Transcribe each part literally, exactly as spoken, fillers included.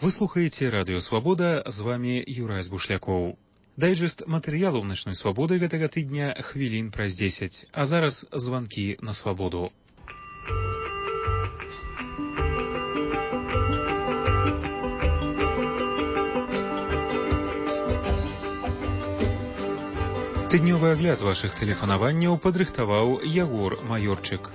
Вы слухаеце радыё Свабода, з вами Юрась Бушлякоў. Дайджэст матэрыялаў начной свабоды гэтага тыдня хвілін праз дзесяць, а зараз званкі на свабоду. Тыднёвы агляд вашых тэлефанаванняў падрыхтаваў Ягор Маёрчык.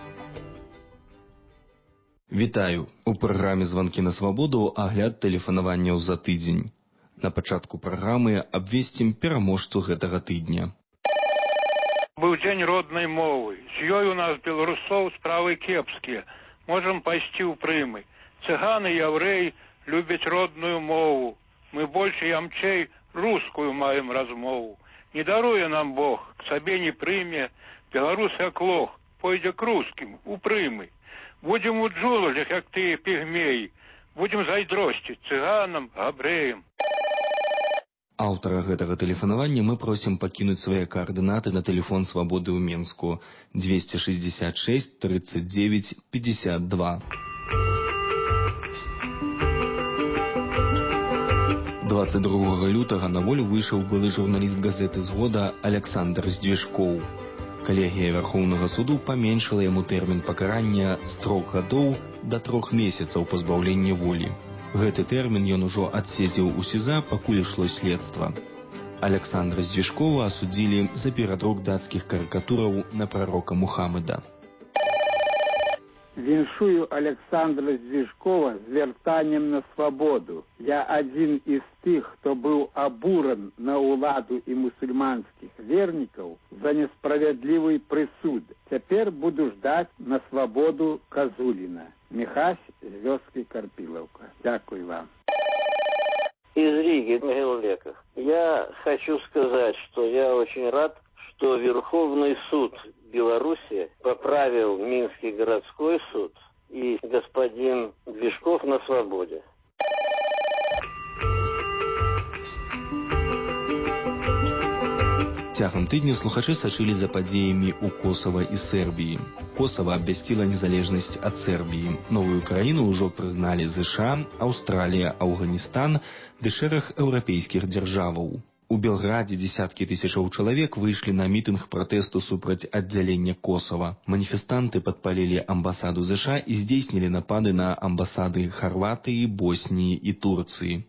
Вітаю! У праграме «Званкі на свабоду» агляд тэлефанаванняў за тыдзень. На пачатку праграмы абвесцім пераможцу гэтага тыдня. Быў дзень роднай мовы. З ёй у нас, беларусоў, справы кепскія. Можам пайсці ў прымы. Цыганы, яўрэі любяць родную мову. Мы больш і ямчэй рускую маем размову. Не даруе нам Бог, к сабе не прыме. Беларус як лох, пойдзе к рускім, у прымы. Будем у джулалях, як тыя пігмеі. Будем зайдросціць цыганам, габрэям. Аўтара гэтага тэлефанавання мы просім пакінуць свае каардынаты на тэлефон свабоды ў Менску двести шестьдесят шесть тридцать девять пятьдесят два. двадцать другога лютага на волю выйшаў былы журналіст газеты «Згода» Александр Здвижкоў. Калегія Вярхоўнага суду паменшыла яму тэрмін пакарання з трох гадоў да трох месяцаў пазбаўлення волі. Гэты тэрмін ён ужо адседзеў у СІЗА, пакуль ішло следства. Александра Здвижкова асудзілі за перадрук дацкіх карыкатураў на прарока Мухаммеда. Віншую Александра Здвижкова з вяртаннем на свабоду. Я адзін із тых, хто быў абуран на ўладу і мусульманскіх вернікаў за несправядлівы прысуд. Цяпер буду ждаць на свабоду Казуліна. Михась з вёскі Карпілаўка. Дякую вам. Из Риги, Могиллеках. Я хочу сказать, что я очень рад, что Верховный суд Беларуси поправил Минский городской суд, и господин Движков на свободе. Цягам тыдня слухачы сачылі за падзеямі ў Косава і Сербіі. Косава абвясціла незалежнасць ад Сербіі. Новую краіну ўжо прызналі ЗША, Аўстралія, Афганістан ды шэраг еўрапейскіх дзяржаваў. У Белградзе дзесяткі тысячаў чалавек выйшлі на мітынг пратэсту супраць аддзялення Косава. Маніфестанты падпалілі амбасаду ЗША і здзейснілі напады на амбасады Харватыі, Босніі і Турцыі.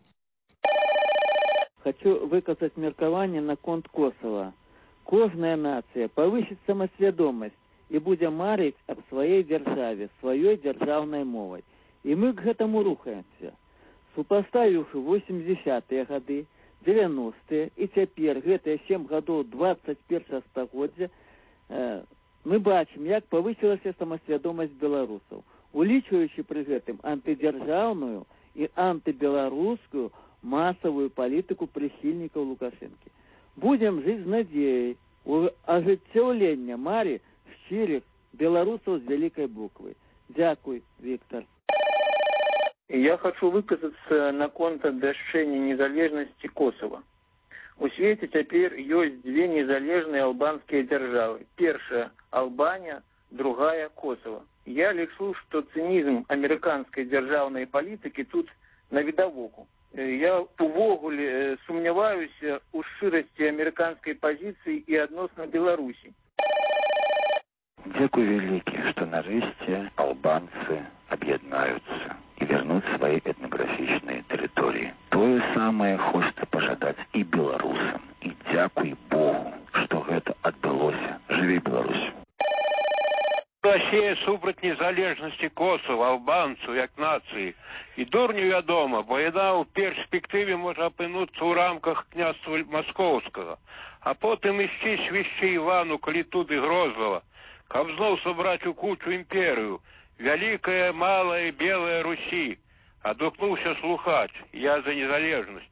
Хочу выказаць меркаванне наконт Косава. Кожная нацыя павысіць самасвядомасць і будзе марыць аб сваёй дзяржаве, сваёй дзяржаўнай мовай. І мы к гэтаму рухаемся. Супаставіўшы восемдзесятыя гады, девяностыя і цяпер гэтыя сем гадоў двадцать першага стагоддзя, э, мы бачым, як павысілася самасвядомасць беларусаў, улічваючы пры гэтым антыдзяржаўную і антыбеларускую масавую палітыку прыхільнікаў Лукашэнкі. Будем жыць з надзеяй у ажыццяўлення мары шчырых беларусаў з вялікай буквы. Дзякуй, Віктор. Я хочу выказаться наконт абвяшчэння незалежнасці Косава. У свеце цяпер ёсць дзве незалежныя албанскія дзяржавы. Першая – Албанія, другая – Косава. Я лічу, што цынізм амерыканскай дзяржаўнай палітыкі тут навідавоку. Я увогуле сумняваюся ў шчырасці амерыканскай пазіцыі і адносна Беларусі. Дзякуй вялікі, што нарэшце албанцы аб'яднаюцца і вернуць свае этнаграфічныя тэрыторыі. Тое самае хочацца пажадаць і беларусам. І дзякуй Богу, што гэта адбылося. Жыві Беларусь! Россия супраць незалежнасці Косова, албанцу, як нацыі. І дурню вядома, бо яна ў перспектыве можа апынуцца ў рамках княства Маскоўскага, а потым ісці свішчы Івану, калі туды Грозлава, каб зноў сабраць у кучу імперыю, вялікая, малая, белая Русі. Адгукнуўся слухач, я за незалежнасць.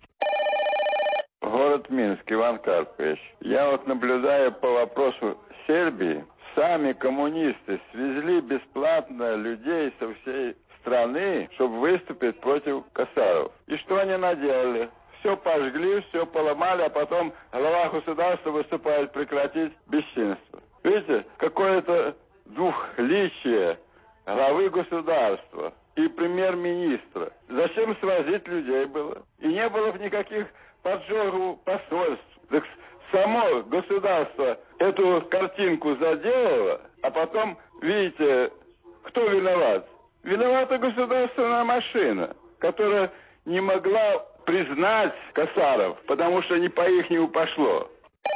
Город Минск, Иван Карпович. Я вот наблюдаю по вопросу Сербии. Сами коммунисты свезли бесплатно людей со всей страны, чтобы выступить против косаров. И что они наделали? Все пожгли, все поломали, а потом глава государства выступает прекратить бесчинство. Видите, какое-то двухличие главы государства. и премьер-министра. Зачем свозить людей было? И не было бы никаких поджогов посольств. Так само государство эту картинку заделало, а потом, видите, кто виноват? Виновата государственная машина, которая не могла признать Косаров, потому что не по ихнему пошло.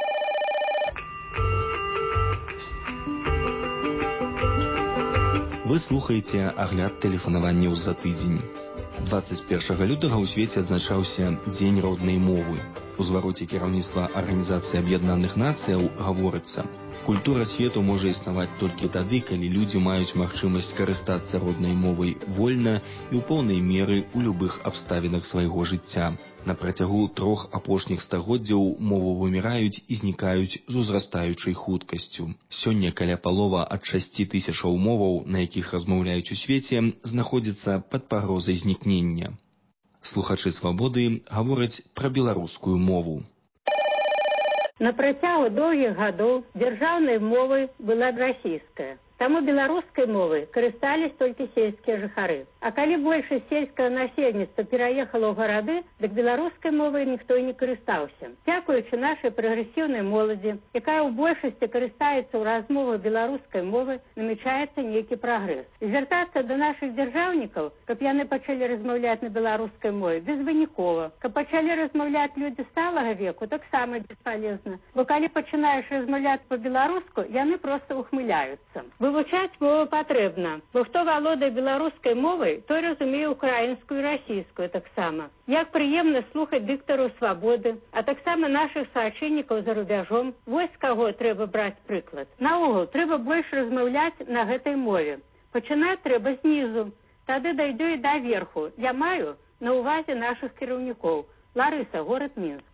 Вы слухаеце агляд тэлефанаванняў за тыдзень. дваццаць першага лютага ў свеце адзначаўся Дзень роднай мовы. У звароце кіраўніцтва Арганізацыі Аб'яднаных Нацыяў гаворыцца: культура свету можа існаваць толькі тады, калі людзі маюць магчымасць карыстацца роднай мовай вольна і ў поўнай меры ў любых абставінах свайго жыцця. На працягу трох апошніх стагоддзяў мовы выміраюць і знікаюць з узрастаючай хуткасцю. Сёння каля палова ад шасці тысячаў моваў, на якіх размаўляюць у свеце, знаходзіцца пад пагрозай знікнення. Слухачы свабоды гавораць пра беларускую мову. На працягу доўгіх гадоў дзяржаўнай мовай была расійская. Таму беларускай мовай карыстались толькі сельскія жыхары. А калі большасць сельскага насельніцтва пераехала ў гарады, дык беларускай мовай ніхто і не карыстаўся. Дзякуючы нашай прагрэсіўнай моладзі, якая ў большасці карыстаецца ў размовах беларускай мовы, намячаецца нейкі прагрэс. Звяртацца да нашых дзяржаўнікаў, каб яны пачалі размаўляць на беларускай мове, безвынікова. Каб пачалі размаўляць людзі сталага веку, таксама бесполезна. Бо калі пачынаеш размаўляць па-беларуску, яны проста ухмыляюцца. Вывучаць мову патрэбна, бо хто валодае беларускай мовай, той разумее украінскую і расійскую таксама. Як прыемна слухаць дыктараў свабоды, а таксама нашых суайчыннікаў за рубяжом, вось з каго трэба браць прыклад. Наогул, трэба больш размаўляць на гэтай мове. Пачынаць трэба знізу, тады дайдзе і да верху. Я маю на ўвазе нашых кіраўнікоў. Ларыса, горад Мінск.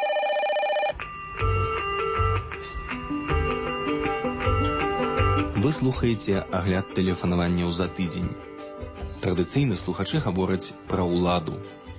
Вы слухаеце агляд тэлефанаванняў за тыдзень. Традыцыйна слухачы гавораць пра ўладу.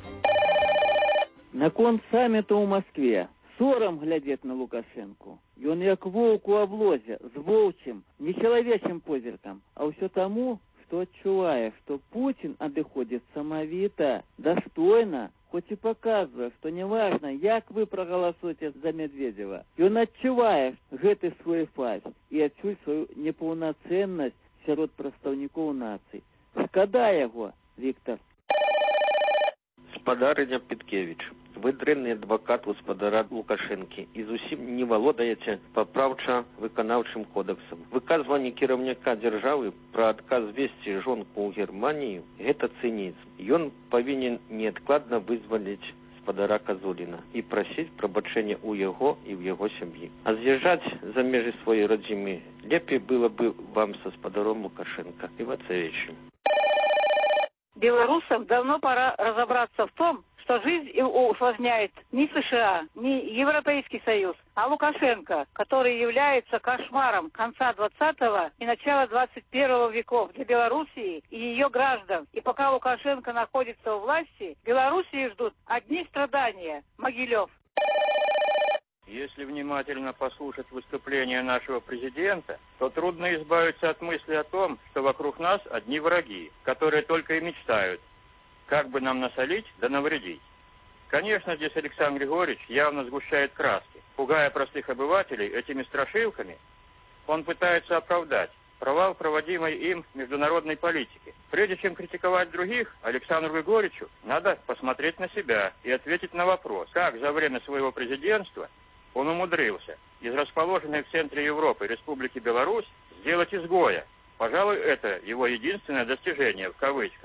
Наконт самміта ў Маскве. Сорам глядзець на Лукашэнку. Ён як воўк у аблозе, з воўчым, нечалавечым позіркам. А ўсё таму, што адчувае, што Пуцін адыходзіць самавіта, дастойна, хоць і паказвае, што неважна, як вы прагаласуеце за Медведзева. Ён адчувае гэты свой факт і адчуць сваю непаўнацэннасць сярод прадстаўнікоў нацый. Шкада яго, Віктор. Спадарыня Петкевіч, вы дрэнны адвакат гаспадара Лукашэнкі і зусім не валодаеце папраўча-выканаўчым кодэксам. Выказванне кіраўніка дзяржавы пра адказ весці жонку ў Германію – гэта цынізм. Ён павінен неадкладна вызваліць гаспадара Казуліна і прасіць прабачэння ў яго і ў яго сям'і. А з'язджаць за межы сваёй радзімы лепей было бы вам са гаспадаром Лукашенко Ивацевичем. Белорусам давно пора разобраться в том, что жизнь усложняет не США, не Европейский Союз, а Лукашенко, который является кошмаром конца двадцатого и начала двадцать первого веков для Белоруссии и ее граждан. И пока Лукашенко находится у власти, Белоруссии ждут одни страдания. Могилев. Если внимательно послушать выступление нашего президента, то трудно избавиться от мысли о том, что вокруг нас одни враги, которые только и мечтают, как бы нам насолить да навредить. Конечно, здесь Александр Григорьевич явно сгущает краски. Пугая простых обывателей этими страшилками, он пытается оправдать провал проводимой им международной политики. Прежде чем критиковать других, Александру Григорьевичу надо посмотреть на себя и ответить на вопрос, как за время своего президентства он умудрился из расположенной в центре Европы Республики Беларусь сделать изгоя. Пожалуй, это его единственное достижение в кавычках.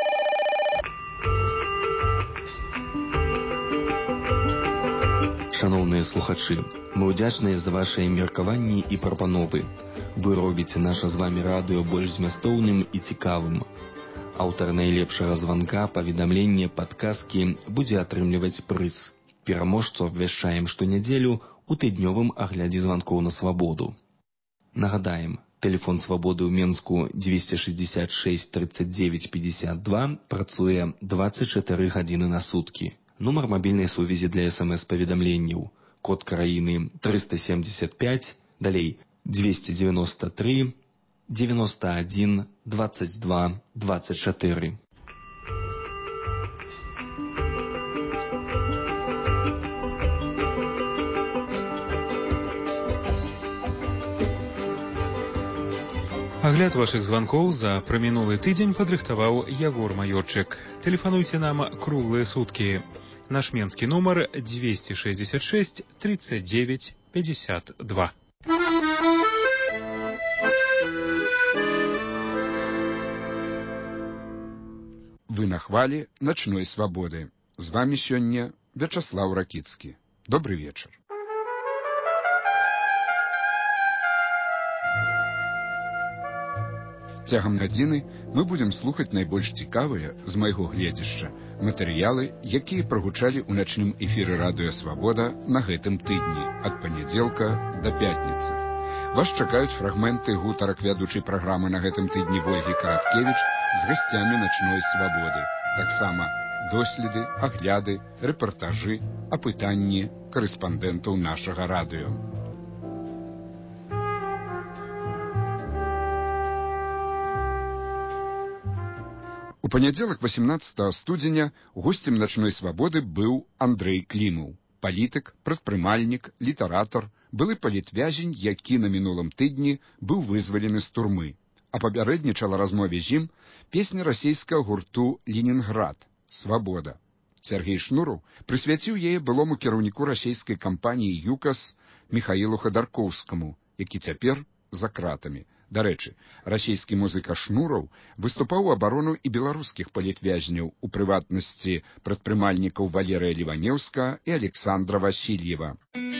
Шановныя слухачы, мы ўдзячныя за вашыя меркаванні і прапановы. Вы робіце наша з вамі радыё больш змястоўным і цікавым. Аўтар найлепшага званка, паведамлення, падказкі будзе атрымліваць прыз. Пераможцу абвяшчаем штонядзелю у тыднёвым аглядзе званкоў на свабоду. Нагадаем, тэлефон свабоды ў Менску двести шестьдесят шесть тридцать девять пятьдесят два працуе двадцать чатыры гадзіны на суткі. Нумар мабільнай сувязі для смс-паведамленняў. Код краіны триста семьдесят пять, далей двести девяносто три девяносто один двадцать два двадцать четыре. Агляд вашых званкоў за прамінулы тыдзень падрыхтаваў Ягор Маёрчык. Тэлефануйце нам круглыя суткі. Наш менскі нумар двести шестьдесят шесть тридцать девять пятьдесят два. Вы на хвале начной свободы. З вами сёння Вячаслав Ракіцкі. Добрый вечер. Цягам гадзіны мы будзем слухаць найбольш цікавыя, з майго гледзяшча, матэрыялы, якія прагучалі ў начным эфіры радыё «Свабода» на гэтым тыдні, ад панядзелка да пятніцы. Вас чакаюць фрагменты гутарак вядучай праграмы на гэтым тыдні Вольгі Караткевіч з гасцямі начной свабоды. Таксама доследы, агляды, рэпартажы, апытанні карэспандэнтаў нашага радыё. У панядзелак восемнадцатага студзеня госцем начной свабоды быў Андрэй Клімаў, палітык, прадпрымальнік, літаратар, былы палітвязень, які на мінулым тыдні быў вызвалены з турмы. А папярэднічала размове з ім песня расійскага гурту «Ленінград» «Свабода». Сергей Шнураў прысвяціў яе былому кіраўніку расійскай кампаніі «ЮКАС» Міхаілу Хадаркоўскаму, які цяпер за кратамі. Дарэчы, расійскі музыка Шнураў выступаў у абарону і беларускіх палітвязняў, у прыватнасці прадпрымальнікаў Валерыя Ліванеўска і Александра Васильева.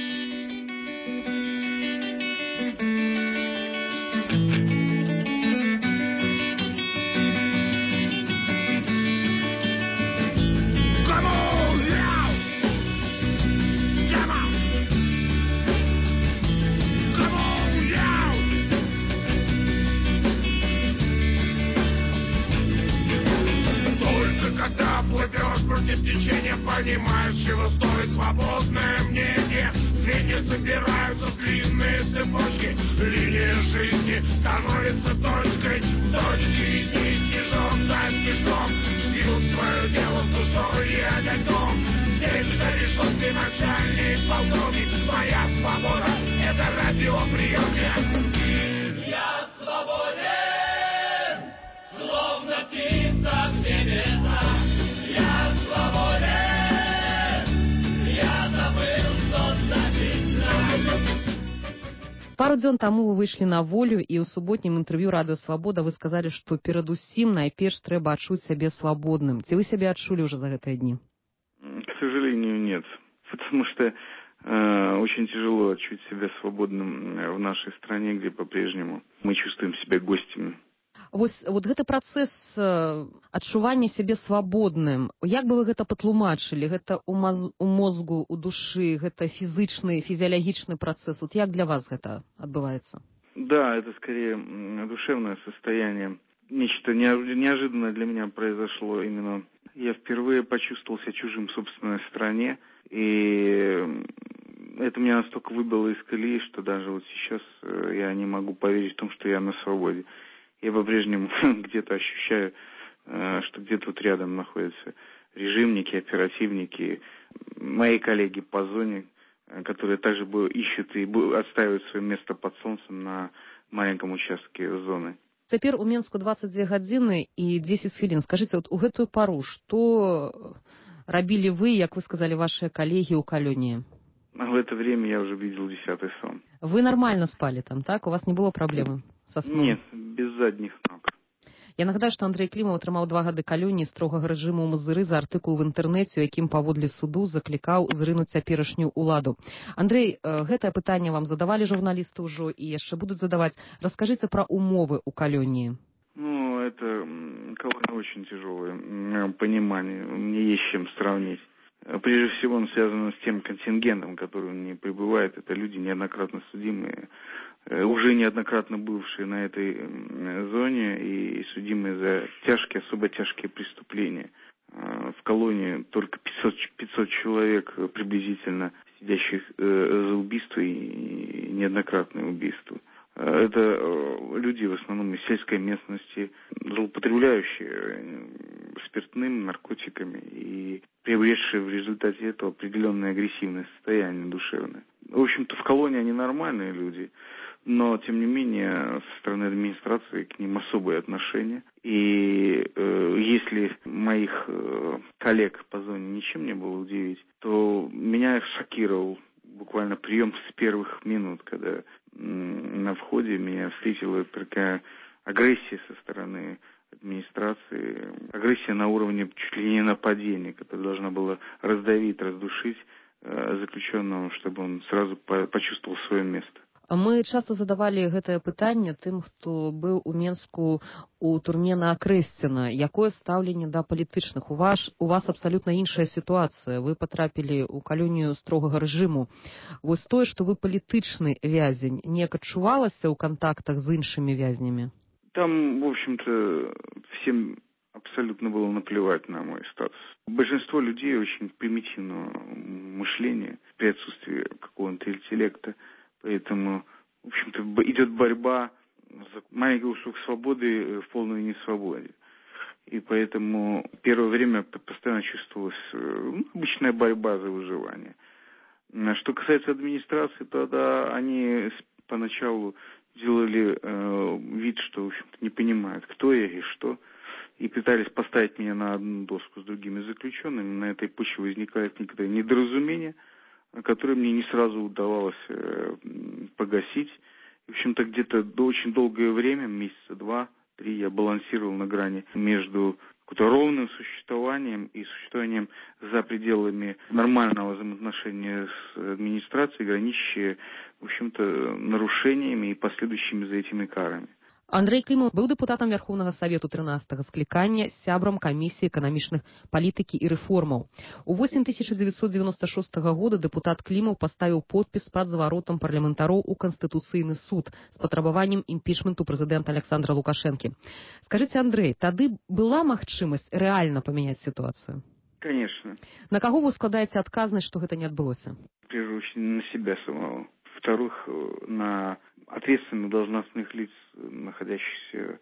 Понимаешь, чего стоит свободное мнение. Звенья собираются в длинные цепочки. Линия жизни становится точкой. Точки и стежок за стежком шьют твое дело с душой и огоньком. Здесь за решеткой начальник полковник. Моя свобода — это радиоприемник. Я свободен, словно птица в небесах. Я свободен. Пару дзён таму вы выйшлі на волю, і ў суботнім інтэрв'ю радыё «Свабода» вы сказалі, што перадусім найперш трэба адчуць сябе свабодным. Ці вы сябе адчулі ўжо за гэтыя дні? К сожалению, нет. Потому что э, очень тяжело отчуть себя свободным в нашей стране, где по-прежнему мы чувствуем себя гостями. Вось вот гэты працэс адчування сябе свабодным, як бы вы гэта патлумачылі? Гэта у, маз... у мозгу, у душы, гэта фізычны, фізіялагічны працэс. Вот як для вас гэта адбываецца? Да, это скорее душевное состояние. Нечто неожиданное для меня произошло именно. Я впервые почувствовал себя чужим в собственной стране, и это меня настолько выбило из колеи, что даже вот сейчас я не могу поверить в том, что я на свободе. Я по-прежнему где-то ощущаю, что где-то вот рядом находятся режимники, оперативники, мои коллеги по зоне, которые также ищут и отстаивают свое место под солнцем на маленьком участке зоны. Цяпер у Менску двадцать две гадзіны і дзесяць хвілін. Скажыце, вот у гэтую пару, што рабілі вы, як вы сказали, ваши коллеги у калоніі? В это время я уже видел десятый сон. Вы нормально спали там, так? У вас не было проблемы со сном? Нет, без задних ног. Я нагадаю, што Андрэй Клімаў атрымаў два гады калоніі строгага рэжыму ў Мазыры за артыкул в інтэрнэце, у якім паводле суду заклікаў зрынуць цяперашнюю ўладу. Андрэй, гэтае пытанне вам задавалі журналісты ўжо і яшчэ будуць задаваць. Раскажыце пра умовы ў калоніі. Ну, это колония очень тяжелая, понимание, мне есть с чем сравнить. Прежде всего, он связан с тем контингентом, который не прибывает. Это люди неоднократно судимые, уже неоднократно бывшие на этой зоне и судимые за тяжкие, особо тяжкие преступления. В колонии только пятьсот, пятьсот человек приблизительно, сидящих за убийство и неоднократное убийство. Это люди в основном из сельской местности, злоупотребляющие спиртным, наркотиками и приобретшие в результате этого определенное агрессивное состояние душевное. В общем-то, в колонии они нормальные люди, но, тем не менее, со стороны администрации к ним особые отношения. И э, если моих э, коллег по зоне ничем не было удивить, то меня шокировал буквально прием с первых минут, когда м, на входе меня встретила такая агрессия со стороны администрации, агрессия на уровне чуть ли не нападения, которая должна была раздавить, раздушить э, заключенного, чтобы он сразу по- почувствовал свое место. Мы часто задавали гэтае пытанне тым, хто быў у Менску у турме на Акрэсціна. Якое стаўленне да палітычных? У вас, у вас абсалютна іншая сітуацыя. Вы патрапілі ў калонію строгага рэжыму. Вось тое, што вы палітычны вязень, неяк адчувалася ў кантактах з іншымі вязнямі? Там, в общем-то, всем абсолютно было наплевать на мой статус. Большинство людей очень примитивного мышления при отсутствии какого-то интеллекта. Поэтому, в общем-то, идет борьба за маленький кусок свободы в полной несвободе. И поэтому первое время постоянно чувствовалась ну, обычная борьба за выживание. Что касается администрации, тогда они поначалу делали э, вид, что, в общем-то, не понимают, кто я и что, и пытались поставить меня на одну доску с другими заключенными. На этой почве возникает некоторое недоразумение, которое мне не сразу удавалось э, погасить. В общем-то, где-то до очень долгое время, месяца два-три, я балансировал на грани между каким-то ровным существованием и существованием за пределами нормального взаимоотношения с администрацией, граничащие, в общем-то, нарушениями и последующими за этими карами. Андрей Клімаў быў дэпутатам Вярхоўнага Савету трынаццатага склікання, сябрам камісіі эканамічных палітыкі і рэформаў. У восень тысяча девятьсот девяносто шестого года дэпутат Клімаў паставіў подпіс пад зваротам парламентароў у Канстытуцыйны суд з патрабаваннем імпічменту прэзідэнта Александра Лукашэнкі. Скажыце, Андрей, тады была магчымасць рэальна памяняць сітуацыю? Конечно. На каго вы складаеце адказнасць, што гэта не адбылося? В первую очередь, на себя самого. Во-вторых, на ответственных должностных лиц, находящихся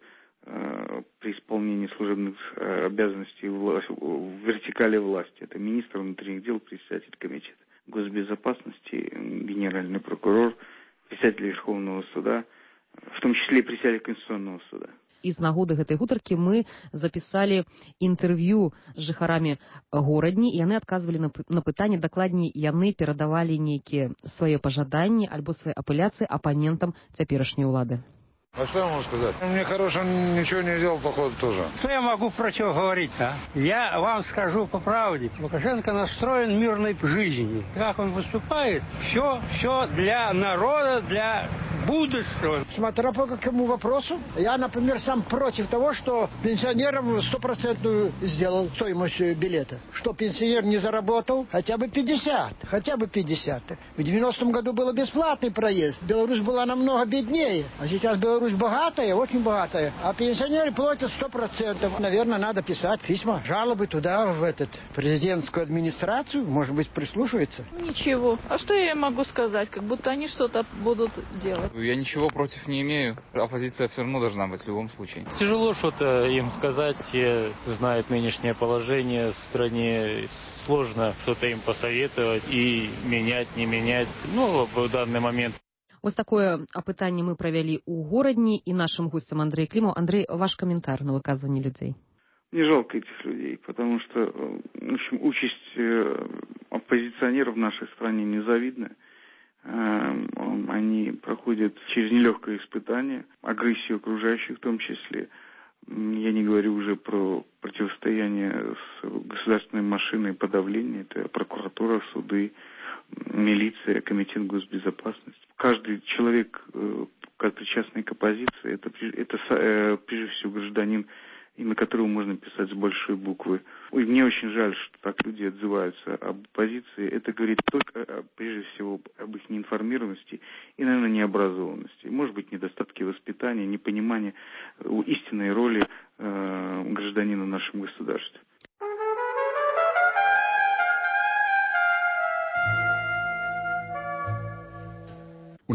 э, при исполнении служебных э, обязанностей в, в вертикали власти. Это министр внутренних дел, председатель комитета госбезопасности, генеральный прокурор, председатель Верховного суда, в том числе и председатель Конституционного суда. І з нагоды гэтай гутаркі мы запісалі інтэрв'ю з жыхарамі горадні, і яны адказвалі на, на пытанне, дакладней, яны перадавалі нейкія свае пажаданні альбо свае апеляцыі апанентам цяперашняй улады. А что я могу сказать? Мне хорошего ничего не сделал, походу, тоже. Что я могу против говорить, а? Я вам скажу по правде. Лукашенко настроен мирной жизнью. Как он выступает, все, все для народа, для будущего. Смотря по какому вопросу. Я, например, сам против того, что пенсионерам стопроцентную сделал стоимость билета. Что пенсионер не заработал хотя бы пятьдесят. Хотя бы пятьдесят. В девяностом году был бесплатный проезд. Беларусь была намного беднее. А сейчас Беларусь богатая, очень богатая. А пенсионеры платят сто процентов. Наверное, надо писать письма, жалобы туда, в этот президентскую администрацию. Может быть, прислушивается. Ничего. А что я могу сказать? Как будто они что-то будут делать. Я ничего против не имею. Оппозиция все равно должна быть в любом случае. Тяжело что-то им сказать. Все знают нынешнее положение в стране. Сложно что-то им посоветовать и менять, не менять. Ну, в данный момент. Ось такое апытанне мы правялі ў горадні, і нашим гостем Андрей Клімаў. Андрей, ваш комментарий на выказывание людей. Не жалко этих людей, потому что, в общем, участь оппозиционеров в нашей стране незавидна. Они проходят через нелегкое испытание, агрессию окружающих в том числе. Я не говорю уже про противостояние с государственной машиной подавления. Это прокуратура, суды, милиция, комитет госбезопасности. Каждый человек, как причастный к оппозиции, это, это прежде всего гражданин, имя которого можно писать с большой буквы. И мне очень жаль, что так люди отзываются об оппозиции. Это говорит только, прежде всего, об их неинформированности и, наверное, необразованности. Может быть, недостатки воспитания, непонимания истинной роли э, гражданина в нашем государстве. У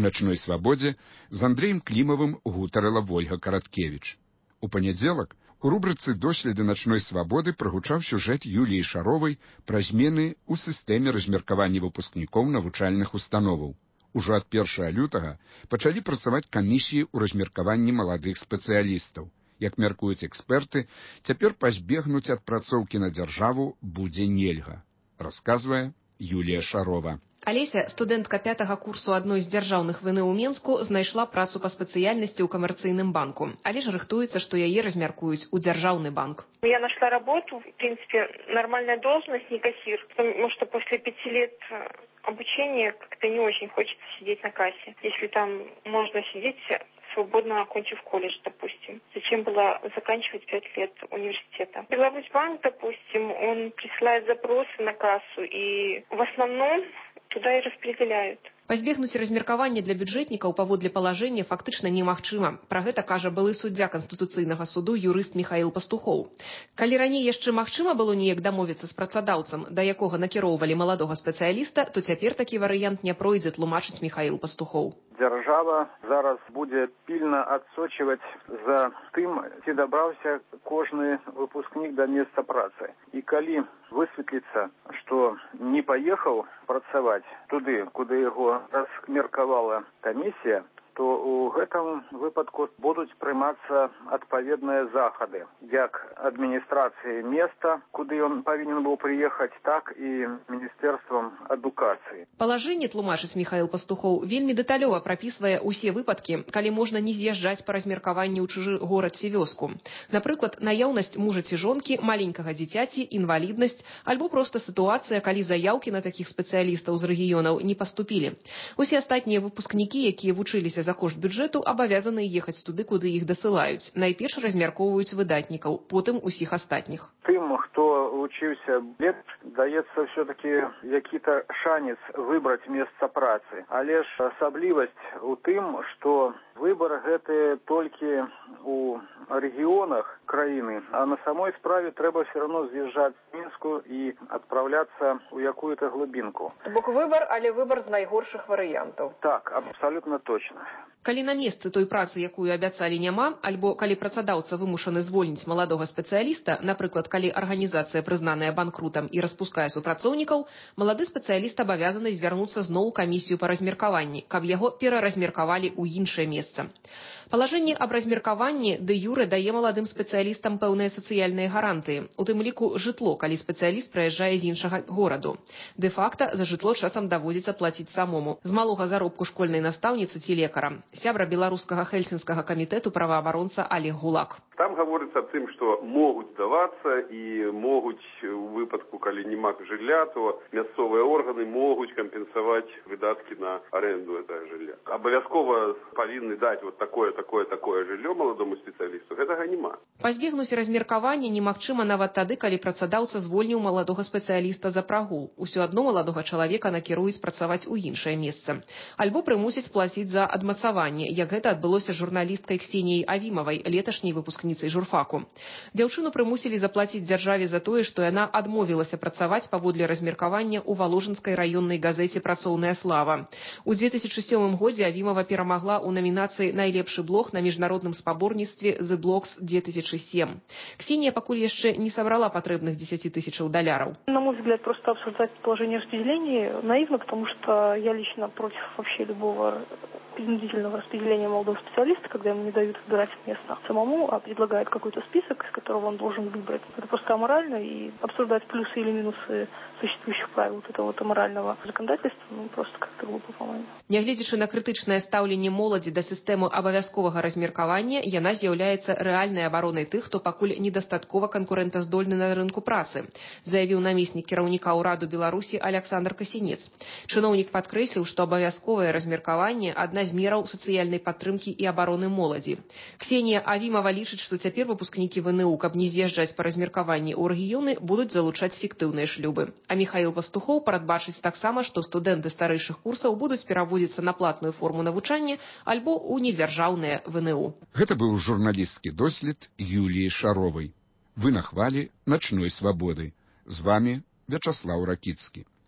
начной свабодзе з Андрэем Клімавым гутарыла Вольга Караткевіч. У панядзелак у рубрыцы «Доследы начной свабоды» прагучаў сюжэт Юліі Шаровай пра змены ў сістэме размеркавання выпускнікоў навучальных установаў. Ужо ад першага лютага пачалі працаваць камісіі ў размеркаванні маладых спецыялістаў. Як мяркуюць эксперты, цяпер пазбегнуць адпрацоўкі на дзяржаву будзе нельга, расказвае Юлія Шарова. Алеся, студэнтка пятага курсу адной з дзяржаўных ВНУ ў Менску, знайшла працу па спецыяльнасці ў камерцыйным банку, але ж рыхтуецца, што яе размяркуюць у дзяржаўны банк. Я нашла работу, в принципе, нормальная должность, не кассир, потому что после пяти лет обучения как-то не очень хочется сидеть на кассе. Если там можно сидеть, свободно окончив колледж, допустим. Зачем было заканчивать пять лет университета? Беларусьбанк, допустим, он присылает запросы на кассу, и в основном туда и распределяют. Пазбегнуць размеркавання для бюджэтнікаў паводле палажэння фактычна немагчыма. Пра гэта кажа былы суддзя Канстытуцыйнага суду юрыст Міхаіл Пастухоў. Калі раней яшчэ магчыма было неяк дамовіцца з працадаўцам, да якога накіроўвалі маладога спецыяліста, то цяпер такі варыянт не пройдзе, тлумачыць Міхаіл Пастухоў. Дзяржава зараз будзе пільна адсочваць за тым, ці дабраўся кожны выпускнік да месца працы. І калі высветліцца, што не паехаў працаваць туды, куды яго размеркавала камісія, то у гэтым выпадку будуць прымацца адпаведныя захады, як адміністрацыі места, куды ён павінен быў прыехаць, так і міністэрствам адукацыі. Палажэнне, тлумачыць Міхаіл Пастухоў, вельмі дэталёва прапісвае ўсе выпадкі, калі можна не з'язджаць па размеркаванні ў чужы горад ці вёску. Напрыклад, наяўнасць мужа ці жонкі, маленькага дзіцяці, інваліднасць, альбо проста сітуацыя, калі заяўкі на такіх спецыялістаў з рэгіёнаў не паступілі. Усе астатнія выпускнікі, якія вучыліся за кошт бюджэту, абавязаны ехаць туды, куды іх дасылаюць. Найперш размяркоўваюць выдатнікаў, потым усіх астатніх. Тым, хто вучыўся лепш, даецца ўсё-такі які-то шанец выбраць месца працы. Але ж асаблівасць у тым, што выбар гэты толькі у рэгіёнах краіны, а на самой справе трэба все равно з'язджаць з Мінску і адпраўляцца ў якую-то глыбінку. То бок выбар, але выбар з найгоршых варыянтаў. Так, абсалютна точна. Калі на месцы той працы, якую абяцалі, няма, альбо калі працадаўца вымушаны звольніць маладога спецыяліста, напрыклад, калі арганізацыя прызнаная банкрутам і распускае супрацоўнікаў, малады спецыяліст абавязаны звярнуцца зноў у камісію па размеркаванні, каб яго пераразмеркавалі ў іншае месца. Палажэнне аб размеркаванні дэ-юрэ дае маладым спецыялістам пэўныя сацыяльныя гарантыі, у тым ліку жытло, калі спецыяліст прыязджае з іншага гораду. Дэ-факта за жытло часам даводзіцца плаціць самому, з малога заробку школьнай настаўніцы ці лекара. Сябра беларускага хельсінскага камітэту праваабаронца Олег Гулак. Там гаворыцца аб тым, што могуць здавацца і могуць у выпадку, калі няма жылля, то мясцовыя органы могуць кампенсаваць выдаткі на аренду гэтага жылля. Абавязкова павінны даць вот такое такое такое жыллё маладому спецыялісту. Гэтага няма. Пазбегнуць размеркавання немагчыма нават тады, калі працадаўца звольніў маладога спецыяліста за прагул. Усё адно маладога чалавека накіруюць працаваць у іншае месца. Альбо прымусяць плаціць за адмацаванне, як гэта адбылося з журналісткай Ксеніяй Авімавай, леташняй выпускніцай журфаку. Дзяўчыну прымусілі заплаціць дзяржаве за тое, што яна адмовілася працаваць паводле размеркавання ў Валожынскай раённай газеце «Працоўная слава». У две тысячи сёмым годзе Авімава перамагла ў намінацыі «Найлепшы блог» на міжнародным спаборніцтве «The Blogs две тысячи семь». Ксения пакуль яшчэ не сабрала потребных десяти тысячаў доляров. На мой взгляд, просто обсуждать положение распределения наивно, потому что я лично против вообще любого принудительного распределения молодого специалиста, когда ему не дают выбирать место самому, а предлагают какой-то список, из которого он должен выбрать. Это просто аморально, и обсуждать плюсы или минусы существующих правил вот этого вот аморального законодательства, ну, просто как-то глупо, по-моему. Нягледзячы на крытычнае стаўленне моладзі да сістэмы абавязковага размеркавання, яна з'яўляецца рэальнай абаронай тых, хто пакуль недастаткова канкурэнтаздольны на рынку працы, заявіў намеснік кіраўніка ўраду Беларусі Александр Касінец. Чыноўнік падкрэсліў, што абавязковае размеркаванне адна з мераў сацыяльнай падтрымкі і абароны моладзі. Ксенія Авімава лічыць, што цяпер выпускнікі ВНУ, каб не з'язджаць па размеркаванні ў рэгіёны, будуць залучаць фіктыўныя шлюбы. А Міхаіл Пастухоў прадбачыць таксама, што студэнты старэйшых курсаў будуць пераводзіцца на платную форму навучання альбо ў недзяржаўнае ВНУ. Гэта быў журналісцкі дослед Юліі Шаровай. Вы на хвалі начной свабоды. З вами Вячаслаў Ракіцкі.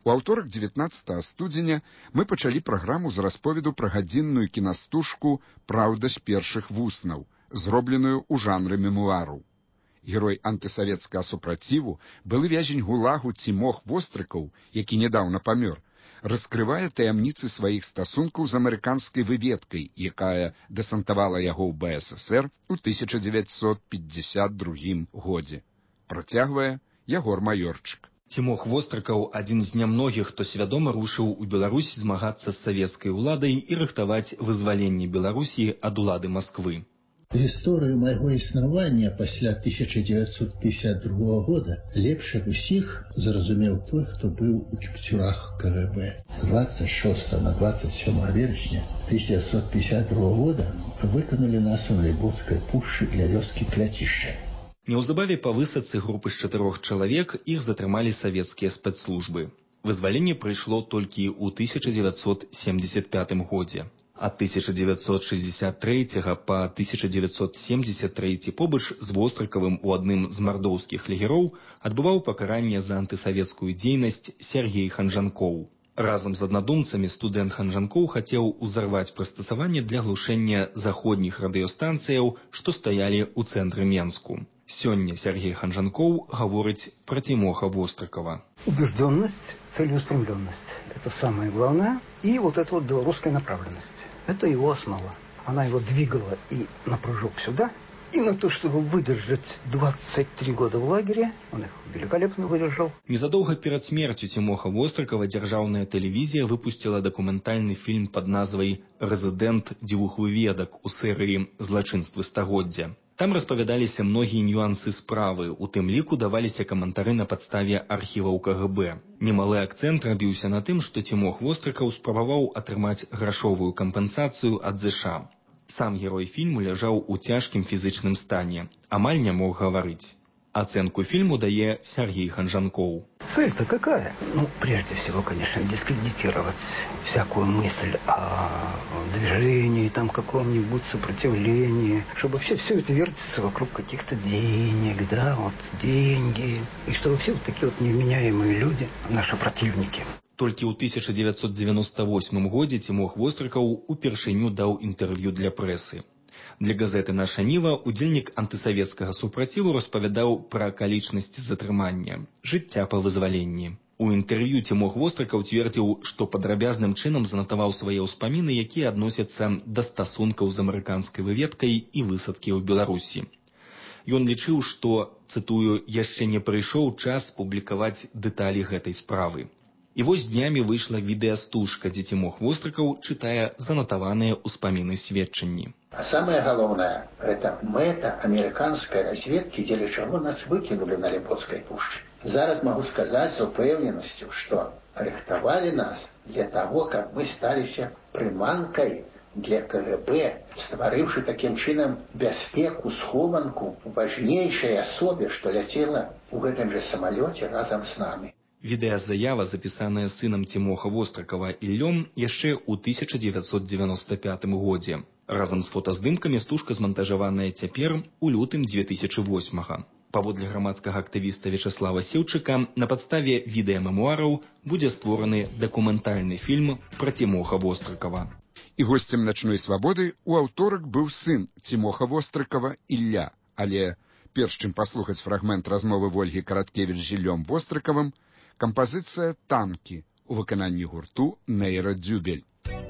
У аўторак дзевятнаццатага студзеня мы пачалі праграму з расповеду пра гадзінную кінастужку «Праўда з першых вуснаў», зробленую ў жанры мемуару. Герой антысавецкага супраціву, былы вязень гулагу Цімох Вострыкаў, які нядаўна памёр, раскрывае таямніцы сваіх стасункаў з амерыканскай выведкай, якая дэсантавала яго ў бэ эс эсэр у тысяча дзевяцьсот пятьдесят другім годзе. Працягвае Ягор Маёрчык. Цімох Вострыкаў адзін з нямногіх, хто свядома рушыў у Беларусь змагацца з савецкай уладай і рыхтаваць вызваленне Беларусі ад улады Масквы. Гісторыю майго існавання пасля тысяча дзевяцьсот пятьдесят другого года лепш ад усіх зразумеў той, хто быў у цюрах ка гэ бэ. З двадцать шестого на двадцать седьмое вересня тысяча девятьсот пятьдесят другого года выканули нас у Лейбоцкай пушчы для вёскі Кляцішча. Неўзабаве па высадцы групы з чатырох чалавек іх затрымалі савецкія спецслужбы. Вызваленне прыйшло толькі ў тысяча дзевяцьсот семьдесят пятым годзе. Ад тысяча дзевяцьсот шестьдесят третьего па тысяча дзевяцьсот семьдесят третий побач з Вострыкавым у адным з мардоўскіх лагероў адбываў пакаранне за антысавецкую дзейнасць Сергей Ханжанкоў. Разам з аднадумцамі студэнт Ханжанкоў хацеў узарваць прыстасаванне для глушэння заходніх радыёстанцыяў, што стаялі ў цэнтры Менску. Сёння Сергей Ханжанкоў гаворыць пра Цімоха Вострыкава. Убежденность, целеустремленность – это самое главное. И вот эта вот белорусская направленность – это его основа. Она его двигала и на прыжок сюда, и на то, чтобы выдержать двадцать три года в лагере. Он их великолепно выдержал. Незадолго перед смертью Цімоха Вострыкава дзяржаўная тэлевізія выпустила документальный фильм под назвай «Резидент дзвюх выведак» у серыі «Злачынствы стагоддзя». Там распавядаліся многія нюансы справы, у тым ліку даваліся каментары на падставе архіваў ка гэ бэ. Немалы акцэнт рабіўся на тым, што Цімох Вострыкаў спрабаваў атрымаць грашовую кампенсацыю ад зэ ша. Сам герой фільму ляжаў у цяжкім фізычным стане, амаль не мог гаварыць. Оценку фильму дае Сергей Ханжанкоў. Цель-то какая? Ну, прежде всего, конечно, дискредитировать всякую мысль о движении, там, каком-нибудь сопротивлении, чтобы вообще все это вертится вокруг каких-то денег, да, вот, деньги, и чтобы все вот такие вот невменяемые люди, наши противники. Толькі ў тысяча дзевяцьсот девяносто восьмым годзе Цімох Вострыкаў упершыню даў інтэрв'ю для прэсы. Для газеты «Наша Ніва» удзельнік антысавецкага супраціву распавядаў пра акалічнасці затрымання, жыцця па вызваленні. У інтэрв'ю Цімох Вострыкаў цвердзіў, што падрабязным чынам занатаваў свае ўспаміны, якія адносяцца да стасункаў з амерыканскай выведкай і высадкі ў Беларусі. Ён лічыў, што, цытую, «яшчэ не прыйшоў час публікаваць дэталі гэтай справы». І вось днямі выйшла відэастужка, дзе Цімох Вострыкаў чытае занатаваныя ўспаміны сведчанні. А самое главное, это мэта американской разведки, для чего нас выкинули на Лейбоцкой пушче. Зараз могу сказать с уверенностью, что рихтовали нас для того, как мы стались приманкой для ка гэ бэ, створивши таким чином безпеку, схованку важнейшей особе, что летела в этом же самолете разом с нами. Відэазаява, запісаная сынам Цімоха Вострыкава Іллём яшчэ ў тысяча дзевяцьсот девяносто пятым годзе. Разам з фотаздымкамі стужка змантажаваная цяпер у лютым две тысячи восьмага. Паводле грамадскага актывіста Вячаслава Сеўчыка, на падставе відэамемуараў будзе створаны дакументальны фільм пра Цімоха Вострыкава. І госцем «Начной свабоды» у аўторак быў сын Цімоха Вострыкава Ілля, але перш чым паслухаць фрагмент размовы Вольгі Караткевіч з Іллём Вострыкавым, кампазіцыя «Танкі» у выкананні гурту «Нейра Дзюбель».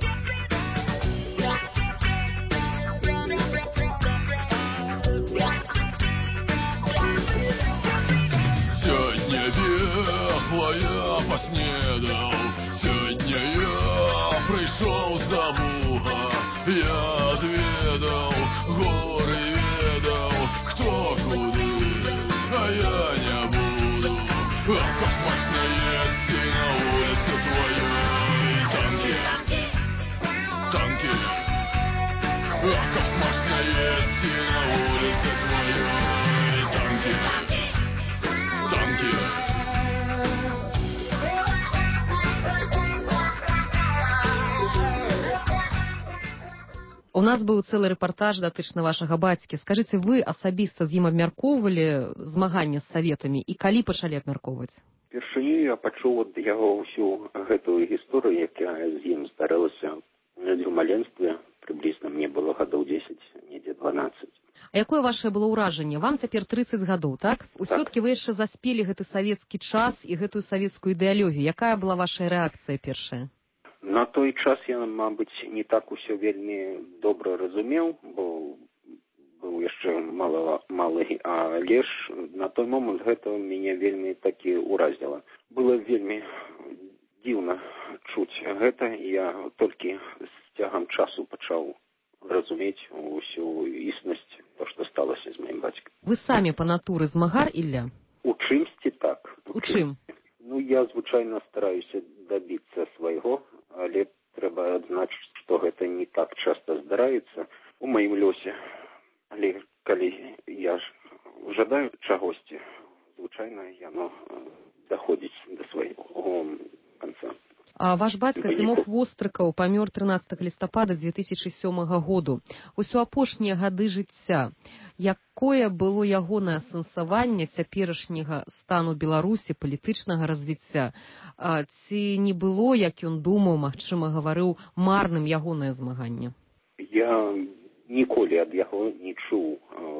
Сёння вехла я поснедал, сёння я прыйшоў з дамуга, я адведаў горы, ведаў, хто куды, а я не буду. Ах, как смачно есть и на улице твоей танки, танки. Ах, как смачно есть и на улице твоей танки, танки. У нас быў цэлы рэпартаж датычна вашага бацькі. Скажыце, вы асабіста з ім абмяркоўвалі змаганне з саветамі і калі пачалі абмяркоўваць? Упершыню я пачуў ад яго ўсю гэтую гісторыю, якая з ім здарылася ў маленстве. Прыблізна мне было гадоў дзесяць, недзе дванаццаць. А якое вашае было ўражанне? Вам цяпер трыццаць гадоў, так? Усё-ткі вы яшчэ заспелі гэты савецкі час і гэтую савецкую ідэалогію. Якая была ваша рэакцыя першая? На той час я, мабыць, не так усё вельмі добра разумеў, бо быў яшчэ мала, малы, але ж на той момант гэта мяне вельмі такі ўразіла. Было вельмі дзіўна чуць гэта, я толькі з цягам часу пачаў разумець усю існасць, то, што сталася з маім бацькам. Вы самі па натуры змагар, Ілля? У чымсьці так. У чым? Ну, я звычайна стараюся дабіцца свайго, але трэба адзначыць, што гэта не так часта здараецца у маім лёсе. Але калі я жадаю чагосьці, звычайна яно даходзіць да свайго канца. А ваш бацька Цімох Вострыкаў памёр трынаццатага лістапада дзве тысячы сёмага году. Усё апошнія гады жыцця. Якое было ягонае асэнсаванне цяперашняга стану Беларусі, палітычнага развіцця? А, ці не было, як ён думаў, магчыма, гаварыў, марным ягонае змаганне? Я ніколі ад яго не чуў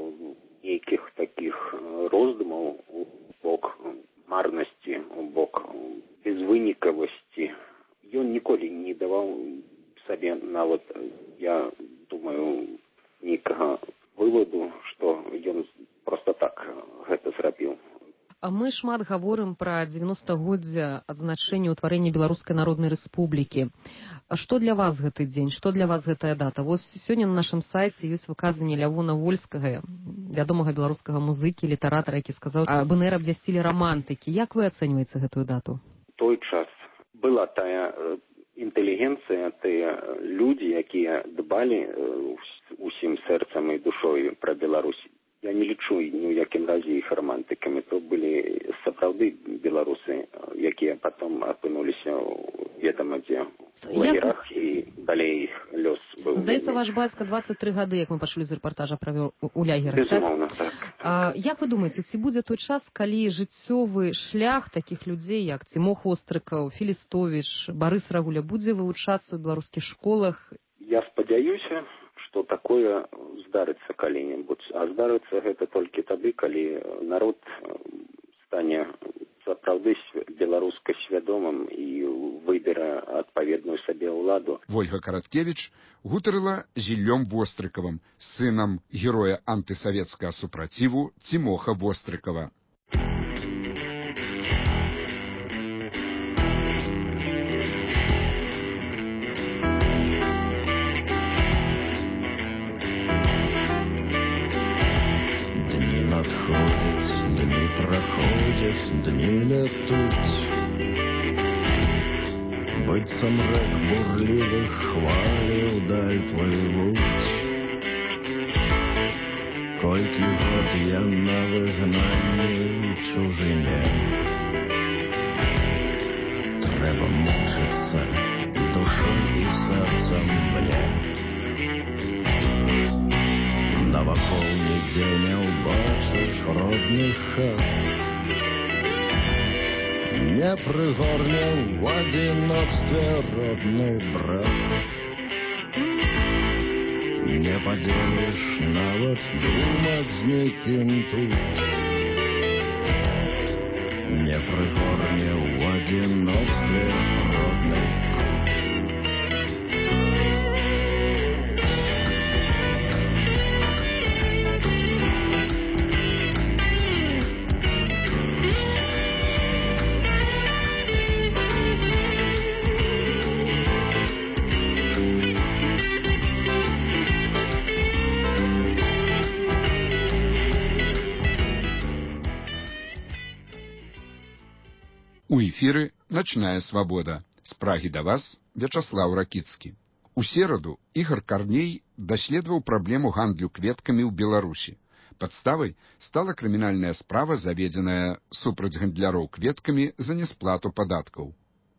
нейкіх такіх роздумаў у бок марнасці, у бок безвынікавасці. Ён ніколі не даваў сабе нават, я думаю, нейкага вываду, што ён проста так гэта зрабіў. А мы шмат гаворым пра дзевяностагоддзе адзначэння ўтварэння Беларускай Народнай Рэспублікі. А што для вас гэты дзень? Што для вас гэтая дата? Вось сёння на нашым сайце ёсць выказванне Лявона Вольскага, вядомага беларускага музыкі, літаратара, які сказаў, а БНР абвясцілі рамантыкі. Як вы ацэньваеце гэтую дату? Той час была тая інтэлігенцыя, тыя людзі, якія дбалі усім сэрцам і душою пра Беларусь. Я не лічу ні ў якім разе іх рамантыкамі. То былі сапраўды беларусы, якія потом апынуліся ведама дзе у лагерах, і далей іх лёс быў. Здаецца, ваш бацька дваццаць тры гады, як мы пачулі з рэпартажа, правёў у лагерах. Безумоўна, так. А, як вы думаеце, ці будзе той час, калі жыццёвы шлях такіх людзей, як Цімох Вострыкаў, Філістовіч, Барыс Рагуля, будзе вывучацца ў беларускіх школах? Я спадзяюся, што такое здарыцца калі-небудзь. А здарыцца гэта толькі тады, калі народ стане сапраўды беларуска свядомым і выбере адпаведную сабе ўладу. Вольга Караткевіч гутарыла з Іллём Вострыкавым, сынам героя антысавецкага супраціву Цімоха Вострыкава. Проходят дни летут, быццам рэк бурлівых хвалей удаль плывуць. Колькі год я на выгнанні ў чужыне, трэба мучыцца душой і сэрцам мне. Навакол нідзе не ўбачыш родных хат, не прыгорне ў адзіноцтве родны брат. Не падзеліш нават думаць з нейкім тут, не прыгорне ў адзіноцтве родны кут. У эфіры «Начная свабода». З Прагі да вас Вячаслаў Ракіцкі. У сераду Ігар Карней даследаваў праблему гандлю кветкамі ў Беларусі. Падставай стала крымінальная справа, заведзеная супраць гандляроў кветкамі за несплату падаткаў.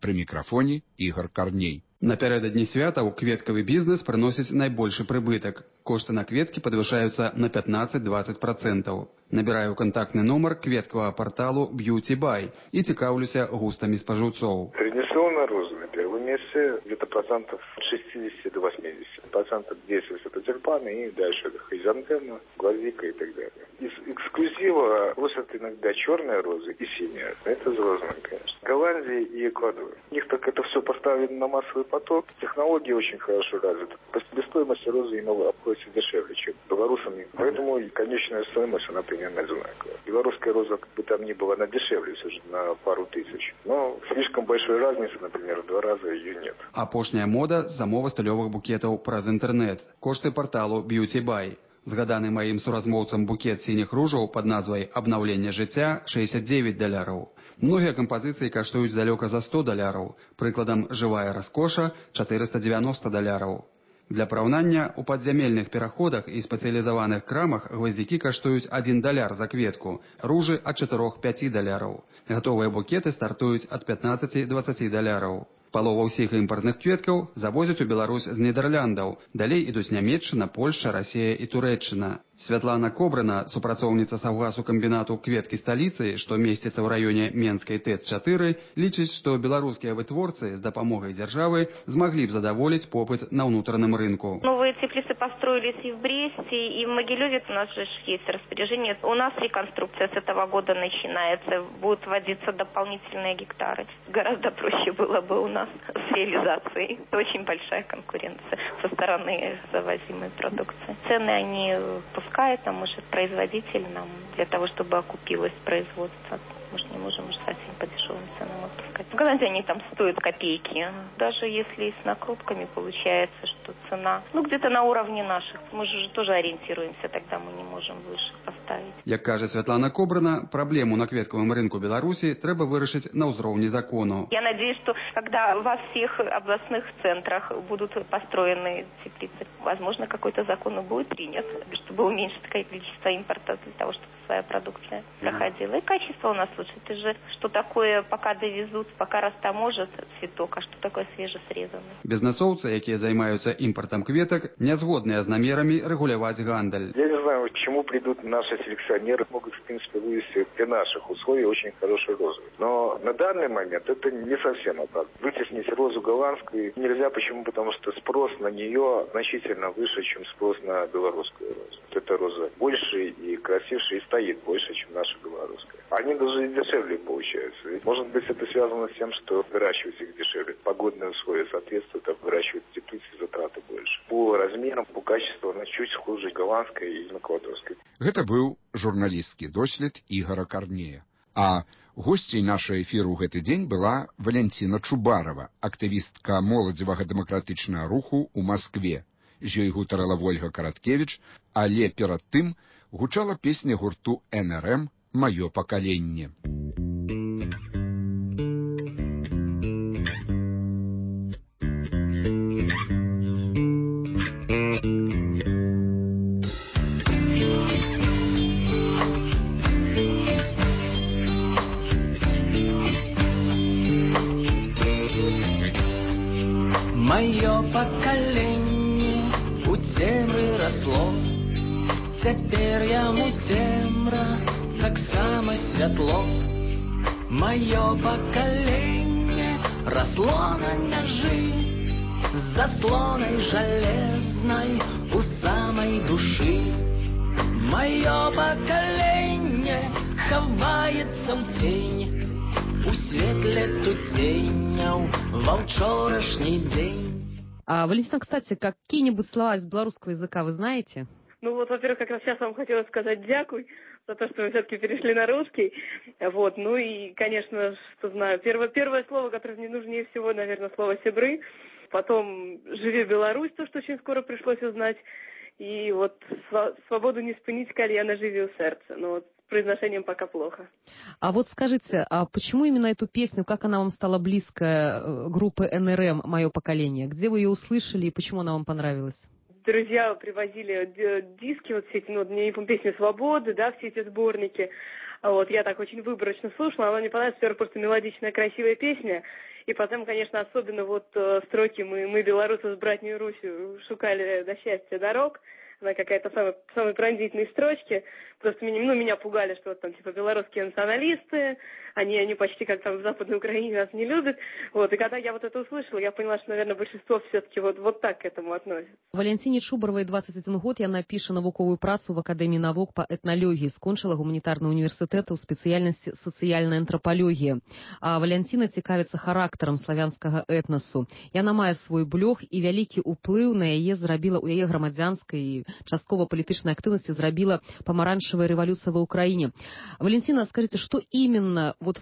Пры мікрафоне Ігор Карней. Напярэдадні святаў кветкавы бізнес прыносіць найбольшы прыбытак. Кошты на кветкі падвышаюцца на пятнаццаць-дваццаць процентаў. Набіраю контактны нумар кветкавага порталу Beauty Buy и цікаўлюся густамі спажыўцоў. Традиционно розы на первом месте где-то процентов шестьдесят до восьмидесяти. Процентов десять это тюльпаны и дальше это хризантема, гвоздика и так далее. Из эксклюзива просят иногда черные розы и синие. Это заложено, конечно. Голландия и Эквадор. У них так это все поставлено на массовый поток. Технологии очень хорошо развиты. По себестоимости розы им обходится дешевле, чем белорусами. Поэтому конечная стоимость, она примерно одинаковая. Белорусская роза, как бы там ни было, она дешевле все же на пару тысяч. Но слишком большой разницы, например, в два раза ее нет. Апошняя мода – замова стылёвых букетаў праз інтэрнэт. Кошты порталу Beauty Buy. Згаданы маім суразмоўцам букет сініх ружаў пад назвай «Абнаўленне жыцця» шэсцьдзесят девять даляраў. Многія кампазіцыі каштуюць далёка за сто даляраў. Прыкладам, жывая раскоша – четыреста девяносто даляраў. Для параўнання, у падзямельных пераходах і спецыялізаваных крамах гваздзікі каштуюць один даляр за кветку, ружы ад чатырох-пяці даляраў. Гатовыя букеты стартуюць ад пятнаццаці-дваццаці даляраў. Палова ўсіх імпартных кветкаў завозяць у Беларусь з Нідерландаў. Далей ідуць Нямецчына, Польша, Расія і Турэччына. Святлана Кобрына, супрацоўніца саўгасу камбінату «Кветкі сталіцы», што месціцца ў раёне Менскай ТЭЦ чатыры, лічыць, што беларускія вытворцы з дапамогай дзяржавы змаглі б задаволіць попыт на ўнутраным рынку. Новые теплицы построились и в Бресте, и в Могилеве. У нас же есть распоряжение. У нас реконструкция с этого года начинается. Будут вводиться дополнительные гектары. Гораздо проще было бы у нас с реализацией. Это очень большая конкуренция со стороны завозимой продукции. Цены они пускают, а может производитель нам для того, чтобы окупилось производство. Мы же не можем уже совсем по дешевым ценам отпускать. В Голландии они там стоят копейки. Даже если с накрутками получается, что цена, ну, где-то на уровне наших. Мы же тоже ориентируемся, тогда мы не можем выше поставить. Як кажа Святлана Кобрына, праблему на кветкавым рынку Беларусі трэба вырашыць на ўзроўні закону. Я надеюсь, что когда во всех областных центрах будут построены теплицы, возможно, какой-то закон будет принят, чтобы уменьшить количество импорта для того, чтобы своя продукция проходила. И качество у нас лучше. Это же что такое, пока довезут, пока растаможат цветок, а что такое свежесрезанный. Бізнесоўцы, якія займаюцца імпартам кветак, не згодныя з намерамі рэгуляваць гандаль. Я не знаю, к чему придут наши селекционеры. Могут, в принципе, вывести при наших условиях очень хорошие розы. Но на данный момент это не совсем оправдано. Вытеснить розу голландскую нельзя. Почему? Потому что спрос на нее значительно выше, чем спрос на белорусскую розу. Эта роза больше и красивше, и стоит больше, чем наша белорусская. Они даже дешевле получаются. Может быть, это связано с тем, что выращивать их дешевле. Погодные условия соответствуют, а выращивать в теплице затраты больше. По размерам, по качеству она чуть хуже голландской и эквадорской. Гэта быў журналістскі дослед Ігора Карнея. А госцей нашага эфіру гэты дзень была Валянціна Чубарова, актывістка моладзевага дэмакратычнага руху ў Маскве. З ёй гутарала Вольга Караткевіч, але перад тым гучала песня гурту эн эр эм «Маё пакаленне». Маё пакаленне у цемры расло, цяпер яму цемра таксама святло. Маё пакаленне расло на мяжы з заслонай жалезнай у самай душы. Маё пакаленне хаваецца ў цень, у светле тутеняў ва ўчорашні дзень. А, Валентина, кстати, какие-нибудь слова из белорусского языка вы знаете? Ну вот, во-первых, как раз сейчас вам хотелось сказать дякуй за то, что вы все-таки перешли на русский. Вот, ну и, конечно, что знаю, первое, первое слово, которое мне нужнее всего, наверное, слово «себры». Потом «Живи Беларусь», то, что очень скоро пришлось узнать. И вот «Свободу не спынить, коли яна жыве ў сэрцы». Ну вот, с произношением пока плохо. А вот скажите, а почему именно эту песню, как она вам стала близкая, группы эн эр эм «Мое поколение»? Где вы ее услышали и почему она вам понравилась? Друзья привозили диски, вот все эти, ну, мне песни «Свободы», да, все эти сборники. Вот, я так очень выборочно слушала, она мне понравилась, все просто мелодичная, красивая песня. И потом, конечно, особенно вот строки «Мы, мы белорусы с братней Русью шукали до счастья дорог». Она какая-то самая, самые пронзительные строчки. Просто меня, ну, меня пугали, что вот там типа белорусские националисты, они, они почти как там в Западной Украине нас не любят. Вот. И когда я вот это услышала, я поняла, что, наверное, большинство все-таки вот, вот так к этому относится. Валянціне Чубаровай двадцать один год, яна піша навуковую працу в Акадэміі навук па этналогіі, скончыла гуманітарны універсітэт у спецыяльнасці сацыяльная антрапалогія. А Валянціна цікавіцца характарам славянскага этнасу. Яна мае свой блог, і вялікі ўплыў на яе зрабіла ў яе грамадзянскай і часткова палітычнай актыўнасці зрабіла памаранчевая революция в Украине. Валентина, скажите, что именно вот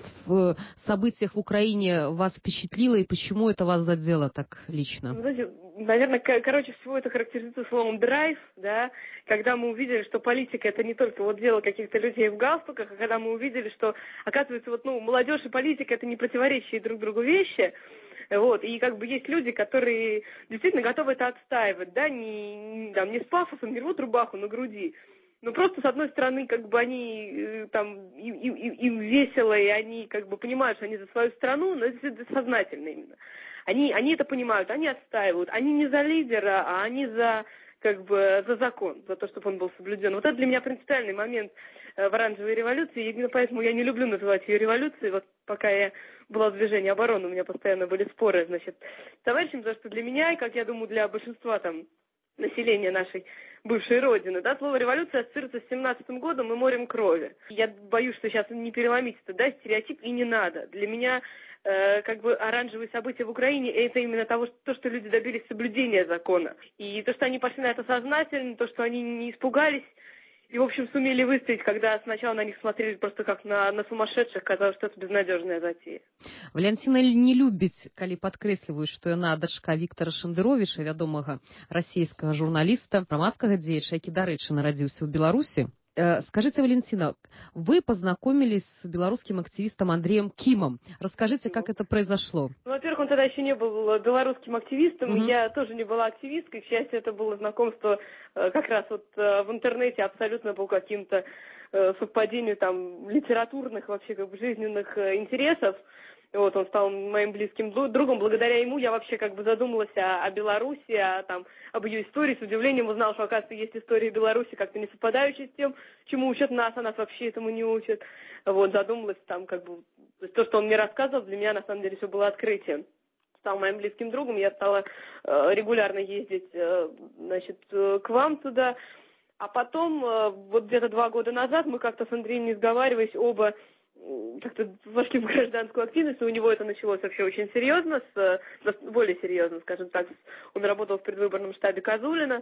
в событиях в Украине вас впечатлило и почему это вас задело так лично? Знаете, наверное, короче всего это характеризуется словом драйв, да, когда мы увидели, что политика это не только вот дело каких-то людей в галстуках, а когда мы увидели, что, оказывается, вот, ну, молодежь и политика это не противоречащие друг другу вещи. Вот, и как бы есть люди, которые действительно готовы это отстаивать, да, не, не, там, не с пафосом, не рвут рубаху на груди. Ну, просто, с одной стороны, как бы они, там, им, им, им весело, и они, как бы, понимают, что они за свою страну, но это сознательно именно. Они, они это понимают, они отстаивают. Они не за лидера, а они за, как бы, за закон, за то, чтобы он был соблюден. Вот это для меня принципиальный момент в оранжевой революции, и именно поэтому я не люблю называть ее революцией. Вот пока я была в движении обороны, у меня постоянно были споры, значит, с товарищем, потому что для меня, и, как я думаю, для большинства, там, населения нашей бывшей родины, да, слово революция ассоциируется с семнадцатым годом и морем крови. Я боюсь, что сейчас не переломить это, да, стереотип, и не надо. Для меня э, как бы оранжевые события в Украине это именно того, что, то, что люди добились соблюдения закона. И то, что они пошли на это сознательно, то, что они не испугались и, в общем, сумели выстоять, когда сначала на них смотрели просто как на, на сумасшедших, казалось, что это безнадежная затея. Валянціна не любіць, калі падкрэсліваюць, што яна дачка Віктара Шэндэровіча, вядомага расійскага журналіста, грамадскага дзеяча, які, дарэчы, нарадзіўся ў Беларусі. Скажите, Валентина, вы познакомились с белорусским активистом Андреем Кимом. Расскажите, как это произошло? Ну, во-первых, он тогда еще не был белорусским активистом, угу. Я тоже не была активисткой. К счастью, это было знакомство как раз вот в интернете абсолютно по каким-то совпадению там литературных, вообще как бы жизненных интересов. Вот, он стал моим близким другом. Благодаря ему я вообще как бы задумалась о, о Беларуси, о, там, об ее истории. С удивлением узнала, что, оказывается, есть история Беларуси, как-то не совпадающая с тем, чему учат нас, а нас вообще этому не учат. Вот, задумалась там, как бы, то, есть, то, что он мне рассказывал, для меня, на самом деле, все было открытием. Стал моим близким другом, я стала э, регулярно ездить, э, значит, э, к вам туда. А потом, э, вот где-то два года назад, мы как-то с Андреем, не сговариваясь, оба как-то вошли в гражданскую активность, у него это началось вообще очень серьезно, с, более серьезно, скажем так. Он работал в предвыборном штабе Козулина,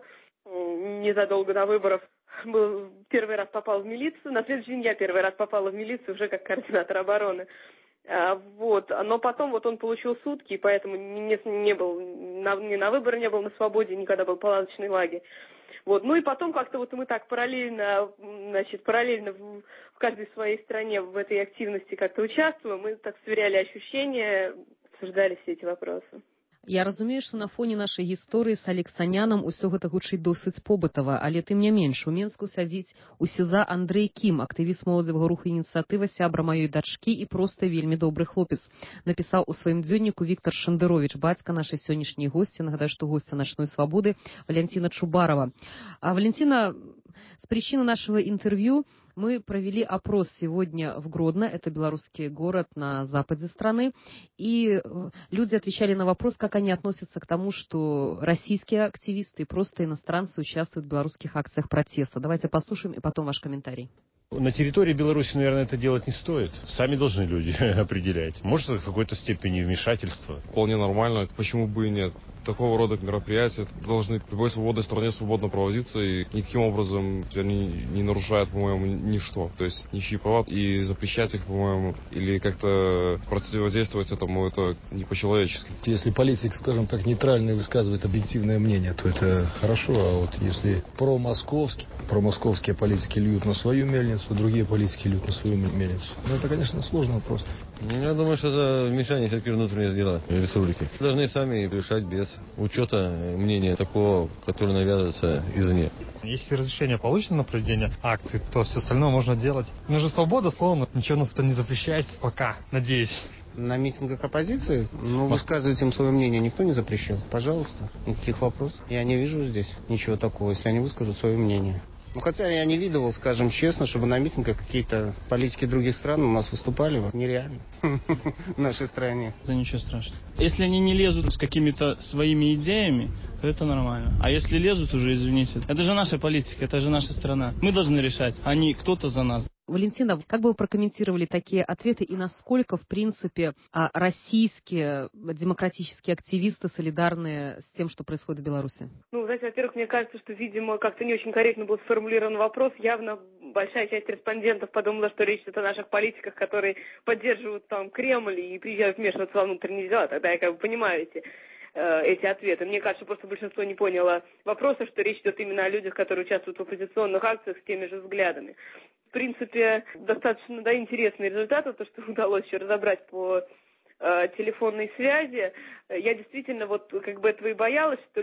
незадолго до выборов был, первый раз попал в милицию, на следующий день я первый раз попала в милицию уже как координатор обороны. А, вот, но потом вот он получил сутки, поэтому не, не был, на, ни на выборы не был на свободе, никогда был палаточный лагерь. Вот. Ну и потом как-то вот мы так параллельно, значит, параллельно в, в каждой своей стране в этой активности как-то участвуем, мы так сверяли ощущения, обсуждали все эти вопросы. Я разумею, што на фоне нашай гісторыі з Алексаняном усё гэта гучыць досыць побытава, але тым не менш, у Менску сядзіць у СІЗА Андрэй Кім, актывіст моладзевага руху «Ініцыятыва», сябра маёй дачкі і проста вельмі добры хлопец. Напісаў у сваім дзённіку Віктар Шэндэровіч, бацька нашай сённяшняй госці, нагадаю, што госця «Начной свободы» Валентина Чубарова. А Валентина, с причины нашего интервью мы провели опрос сегодня в Гродно, это белорусский город на западе страны, и люди отвечали на вопрос, как они относятся к тому, что российские активисты и просто иностранцы участвуют в белорусских акциях протеста. Давайте послушаем и потом ваш комментарий. На территории Беларуси, наверное, это делать не стоит. Сами должны люди определять. Может, это в какой-то степени вмешательство. Вполне нормально. Почему бы и нет? Такого рода мероприятия должны в любой свободной стране свободно проводиться, и никаким образом они не нарушают, по-моему, ничто. То есть ничьи права, и запрещать их, по-моему, или как-то противодействовать этому, это не по-человечески. Если политик, скажем так, нейтральный, высказывает объективное мнение, то это хорошо. А вот если промосковские, промосковские политики льют на свою мельницу, другие политики льют на свою мельницу, ну это, конечно, сложный вопрос. Я думаю, что это вмешание все-таки в внутренние дела республики. Должны сами решать без учета мнения такого, которое навязывается извне. Если разрешение получено на проведение акций, то все остальное можно делать. Нужна свобода, словно ничего нас это не запрещает пока, надеюсь. На митингах оппозиции, ну, высказывать им свое мнение никто не запрещал. Пожалуйста, никаких вопросов. Я не вижу здесь ничего такого, если они выскажут свое мнение. Ну, хотя я не видывал, скажем честно, чтобы на митингах какие-то политики других стран у нас выступали. Нереально в нашей стране. Это ничего страшного. Если они не лезут с какими-то своими идеями, то это нормально. А если лезут уже, извините, это же наша политика, это же наша страна. Мы должны решать, а не кто-то за нас. Валентина, как бы вы прокомментировали такие ответы и насколько, в принципе, российские демократические активисты солидарны с тем, что происходит в Беларуси? Ну, знаете, во-первых, мне кажется, что, видимо, как-то не очень корректно был сформулирован вопрос. Явно большая часть респондентов подумала, что речь идет о наших политиках, которые поддерживают там Кремль и приезжают вмешиваться во внутренние дела. Тогда я как бы понимаю эти, э, эти ответы. Мне кажется, просто большинство не поняло вопроса, что речь идет именно о людях, которые участвуют в оппозиционных акциях с теми же взглядами. В принципе, достаточно, да, интересные результаты, то, что удалось еще разобрать по э, телефонной связи. Я действительно вот как бы этого и боялась, что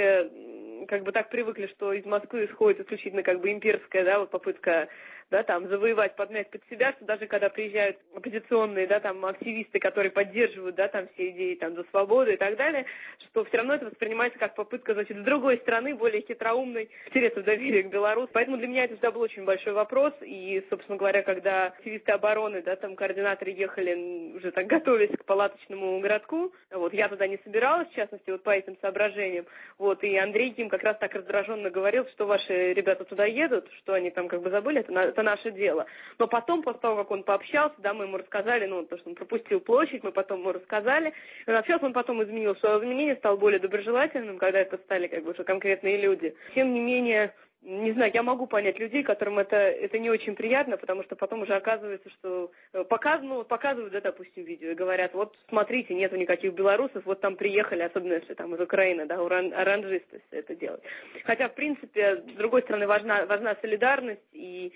люди как бы так привыкли, что из Москвы исходит исключительно как бы имперская, да, вот попытка, да, там, завоевать, подмять под себя, что даже когда приезжают оппозиционные, да, там, активисты, которые поддерживают, да, там, все идеи, там, за свободу и так далее, что все равно это воспринимается как попытка, значит, с другой стороны, более хитроумной, интереса доверия к Беларуси. Поэтому для меня это всегда был очень большой вопрос, и, собственно говоря, когда активисты обороны, да, там, координаторы ехали, уже так готовясь к палаточному городку, вот, я туда не собиралась, в частности, вот по этим соображениям, вот, и Андрей Ким как раз так раздраженно говорил, что ваши ребята туда едут, что они там как бы забыли, это, это наше дело. Но потом, после того, как он пообщался, да, мы ему рассказали, ну, то, что он пропустил площадь, мы потом ему рассказали, и он общался, он потом изменил свое мнение, стал более доброжелательным, когда это стали как бы уже конкретные люди. Тем не менее, не знаю, я могу понять людей, которым это, это не очень приятно, потому что потом уже оказывается, что показ, ну, показывают, да, допустим, видео и говорят, вот смотрите, нету никаких белорусов, вот там приехали, особенно если там из Украины, да, оранжисты все это делают. Хотя, в принципе, с другой стороны, важна, важна солидарность, и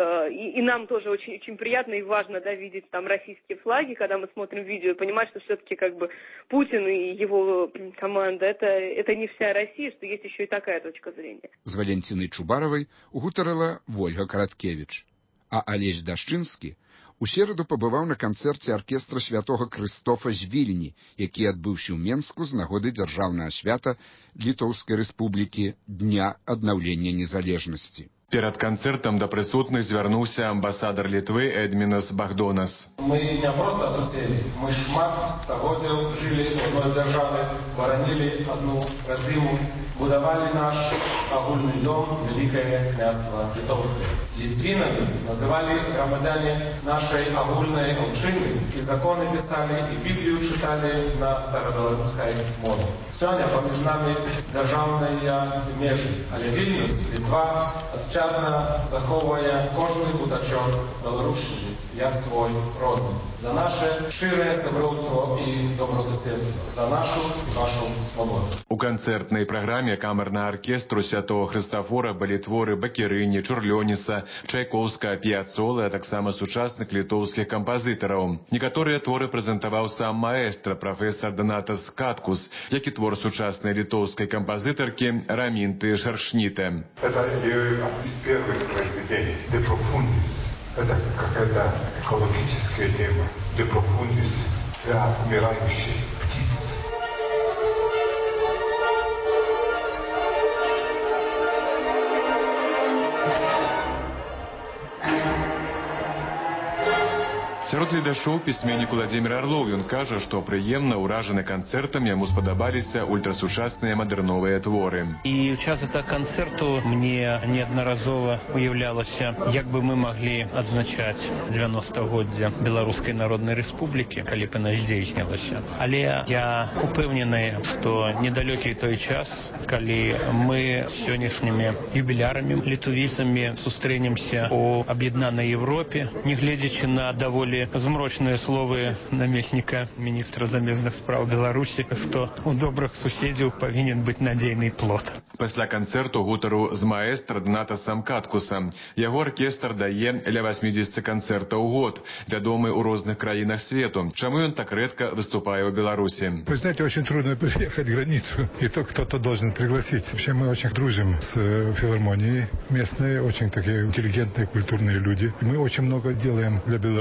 И, и нам тоже очень, очень приятно и важно, да, видеть там российские флаги, когда мы смотрим видео, и понимать, что все-таки как бы Путин и его команда это, это не вся Россия, что есть еще и такая точка зрения. З Валентинай Чубаровай гутарыла Вольга Караткевич. А Алесь Дашчынскі у сераду пабываў на канцэрце аркестра святога Крыстофа з Вільні, які адбыўся ў Менску з нагоды дзяржаўнага свята Літоўскай Рэспублікі Дня аднаўлення незалежнасці. Перад канцэртам да прысутных звярнуўся амбасадар Літвы Эдмінас Багдонас. Мы не проста суседзі, мы шмат стагоддзяў жылі ў адной дзяржаве, баранілі одну радзіму, будавалі наш агульны дом, Вялікае княства Літоўскае. Літвінамі называлі грамадзяне нашай агульнай аўчыны, і законы пісалі, і Біблію чыталі на старабеларускай мове. Сёння паміж намі дзяржаўныя межы, але Вільнюс, Літва, адчадна захоўвае кожны кутачок Беларусі, як свой родны. За наше шчырае сяброўство і добрасуседства, за нашу і вашу свабоду. У канцэртнай праграме камернага аркестру святого Хрыстафора былі творы Бакерыні, Чурлёніса, Чайковска, Піяцолы, а таксама сучасных літоўскіх кампазітараў. Некаторыя творы прэзентаваў сам маэстра, прафесар Донатас Каткус, як і твор сучаснай літоўскай кампазітаркі Рамінты Шаршніте. Это из первых произведений «De Profundis». Это какая-то экологическая тема. «De Profundis» для умирающих птиц. Сярод гледачоў пісьменнік Уладзімір Арлоў. Ён кажа, што прыемна ўражаны канцэртам яму спадабаліся ультрасучасныя мадэрновыя творы. І ў час гэтага канцэрту мне неаднаразова уяўлялася, як бы мы маглі адзначаць дзевяностагоддзе Беларускай Народнай Рэспублікі, калі б яна здзейснілася. Але я упэўнены, што недалёкі той час, калі мы з сённяшнімі юбілярамі, літувізамі сустрэнемся у аб'яднанай Европе, нягледзячы на даволі змрочныя словы намесніка міністра замежных спраў Беларусі, што у добрых суседзяў павінен быць надзейны плот. Пасля канцэрту гутару з маэстра Донатасам Каткусам. Яго аркестр дае ля восьмидесяти канцэртаў у год, вядомы ў розных краінах свету. Чаму ён так рэдка выступае ў Беларусі? Вы знаете, очень трудно переехать границу, и то кто-то должен пригласить. Вообще мы очень дружим с филармонией местные, очень такие интеллигентные, культурные люди. Мы очень много делаем для белорусской музыки.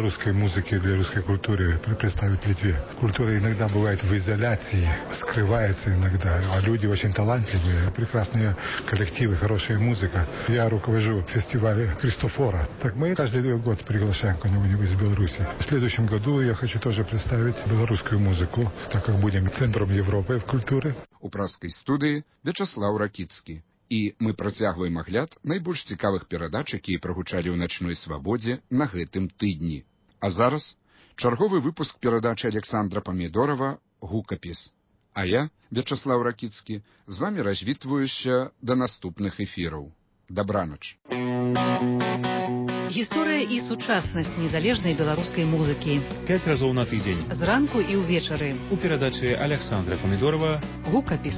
музыки для русской культуры представить Литве. Культура иногда бывает в изоляции, скрывается иногда, а люди очень талантливые, прекрасные коллективы, хорошая музыка. Я руковожу фестивалем Христофора. Так мы каждый год приглашаем кого-нибудь из Беларуси. В следующем году я хочу тоже представить белорусскую музыку, так как будем центром Европы в культуре. У праскай студыі Вячаслаў Ракіцкі. І мы працягваем агляд найбольш цікавых перадач, якія прагучалі ў начной свабодзе на гэтым тыдні. А зараз чарговы выпуск перадачы Александра Памідорова «Гукапіс». А я, Вячаслаў Ракіцкі, з вамі развітваюся да наступных эфіраў. Дабранач. Гісторыя і сучаснасць незалежнай беларускай музыкі. Пяць разоў на тыдзень. Зранку і ўвечары. У перадачы Александра Памідорова «Гукапіс».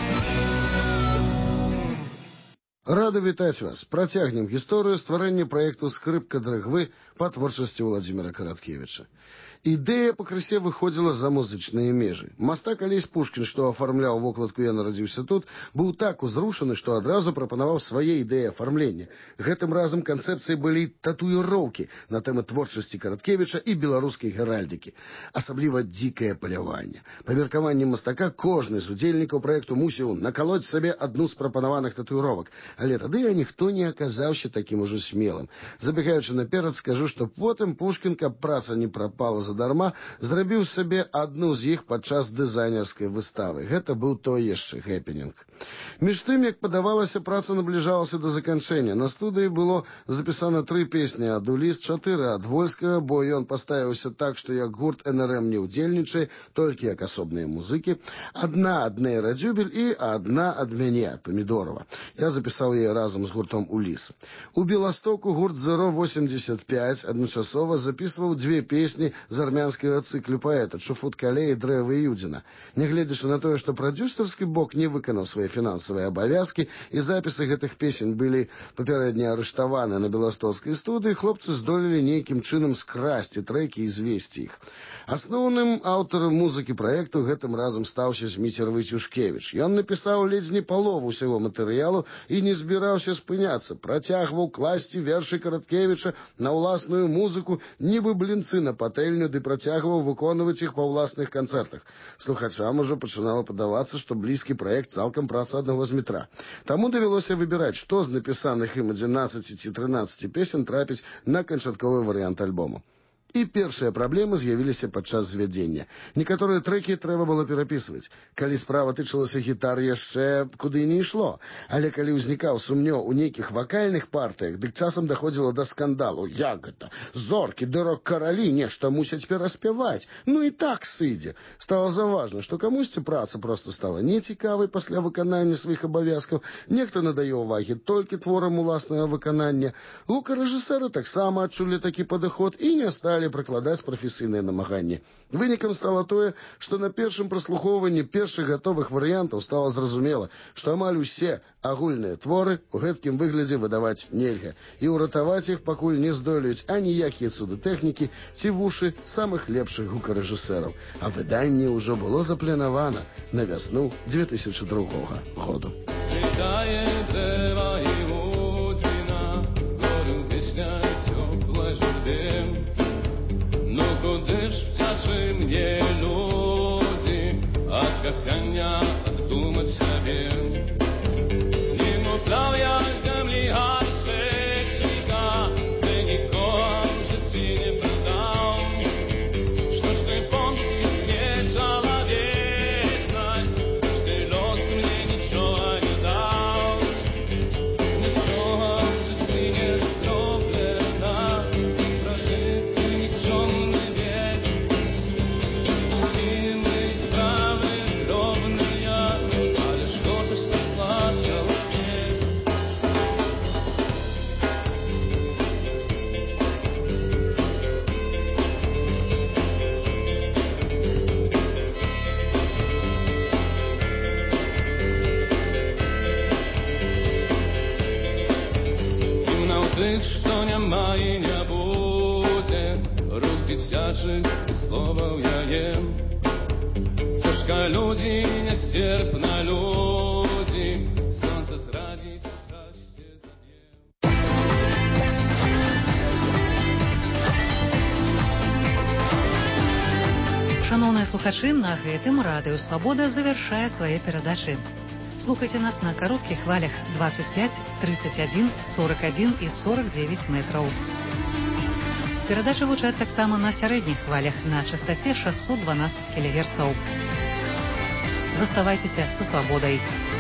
Рады вітаць вас. Працягнем гісторыю стварэння праекту «Скрыпка дрыгвы» па творчасці Владзіміра Караткевіча. Ідэя пакрысе выходзіла за музычныя межы. Мастак Алесь Пушкін, што афармляў вокладку «Я нарадзіўся тут», быў так узрушаны, што адразу прапанаваў свае ідэі афармлення. Гэтым разам канцэпцыі былі татуіроўкі на тэмы творчасці Караткевіча і беларускай геральдыкі. Асабліва дзікае паляванне. Па меркаванні мастака, кожны з удзельнікаў праекту мусіў накалоць сабе адну з прапанаваных татуіровак. Але тады ніхто не аказаўся такім ужо смелым. Забегаючы наперад, скажу, што потым Пушкін, каб праца не прапала задарма, зрабіў сабе адну з іх падчас дызайнерскай выставы. Гэта быў той яшчэ хэпенінг. Між тым, як падавалася, праца набліжалася да заканчэння. На студыі было запісана тры песні, ад Уліс чатыры ад Вольскага, бо ён паставіўся так, што як гурт эн эр эм не ўдзельнічае, толькі як асобныя музыкі. Адна ад Нейра Дзюбель і адна ад мяне, Памідорова. Я запісаў яе разам з гуртом Уліс. У Беластоку гурт «Зеро восемьдесят пять» адначасова запісваў дзве песні з армянскага цыклю паэта «Чуфут Калей» і «Дрэва Юдзіна». Нягледзячы на тое, што прадзюсарскі бок не выканаў свае фінансавыя абавязкі і запісы гэтых песень былі папярэдне арыштаваны на беластоцкай студыі, хлопцы здолелі нейкім чынам скрасці трэкі і звесці іх. Асноўным аўтарам музыкі праекту гэтым разам стаўся Зміцер Войцюшкевіч. Ён напісаў ледзь не палову ўсяго матэрыялу і не збіраўся спыняцца. Працягваў класці вершы Караткевіча на ўласную музыку, нібы блінцы на патэльню, ды працягваў выконваць іх па ўласных канцэртах. Слухачам ужо пачынала падавацца, што блізкі праект цалкам праца аднаго з метра. Таму давялося выбіраць, што з напісаных ім адзінаццаці ці трынаццаці песен трапіць на канчатковы варыянт альбому. І першыя праблемы з'явіліся падчас звядзення. Некаторыя трэкі трэба было перапісваць. Калі справа тычылася гітар, яшчэ куды не ішло. Але калі ўзнікаў сумнеў у нейкіх вакальных партыях, дык часам даходзіла да скандалу. Як гэта? Зоркі ды рок-каралі нешта мусяць пераспяваць. Ну і так сыдзе. Стала заўважна, што камусьці праца проста стала нецікавай пасля выканання сваіх абавязкаў. Нехта надае ўвагі толькі творам уласнага выканання. Гукарэжысэры таксама адчулі такі падыход і не сталі прыкладаць прафесійныя намаганні. Вынікам стала тое, што на першым праслухоўванні першых гатовых варыянтаў стала зразумела, што амаль усе агульныя творы ў гэткім выглядзе выдаваць нельга, і ўратаваць іх пакуль не здолеюць аніякія цуды тэхнікі ці вушы самых лепшых гукарэжысэраў. А выданне ўжо было запланавана на вясну две тысячы другога году. Куди ж втячи мне люди, от кохання думать собі. Не мовляв я землі гаршечника, ти нікого в житті не продав. Что ж ты помнишь мне человечность, ты лёс мне ничего не дал. Ничего в житті не зроблено, прожити нічого. Тых, што няма і не будзе, рук дзіцячых і словаў яе. Цяжка людзі, нястерпна людзі, сонца здрадзіць, шчасце заб'е. слухачы, на гэтым радыё Свабода завяршае свае перадачы. Слухайте нас на коротких хвалях двадцать пять, тридцать один, сорок один и сорок девять метров. Перадачы гучаць таксама на сярэдніх хвалях на частоте шестьсот двенадцать килогерцаў. Заставайтеся со Свободой.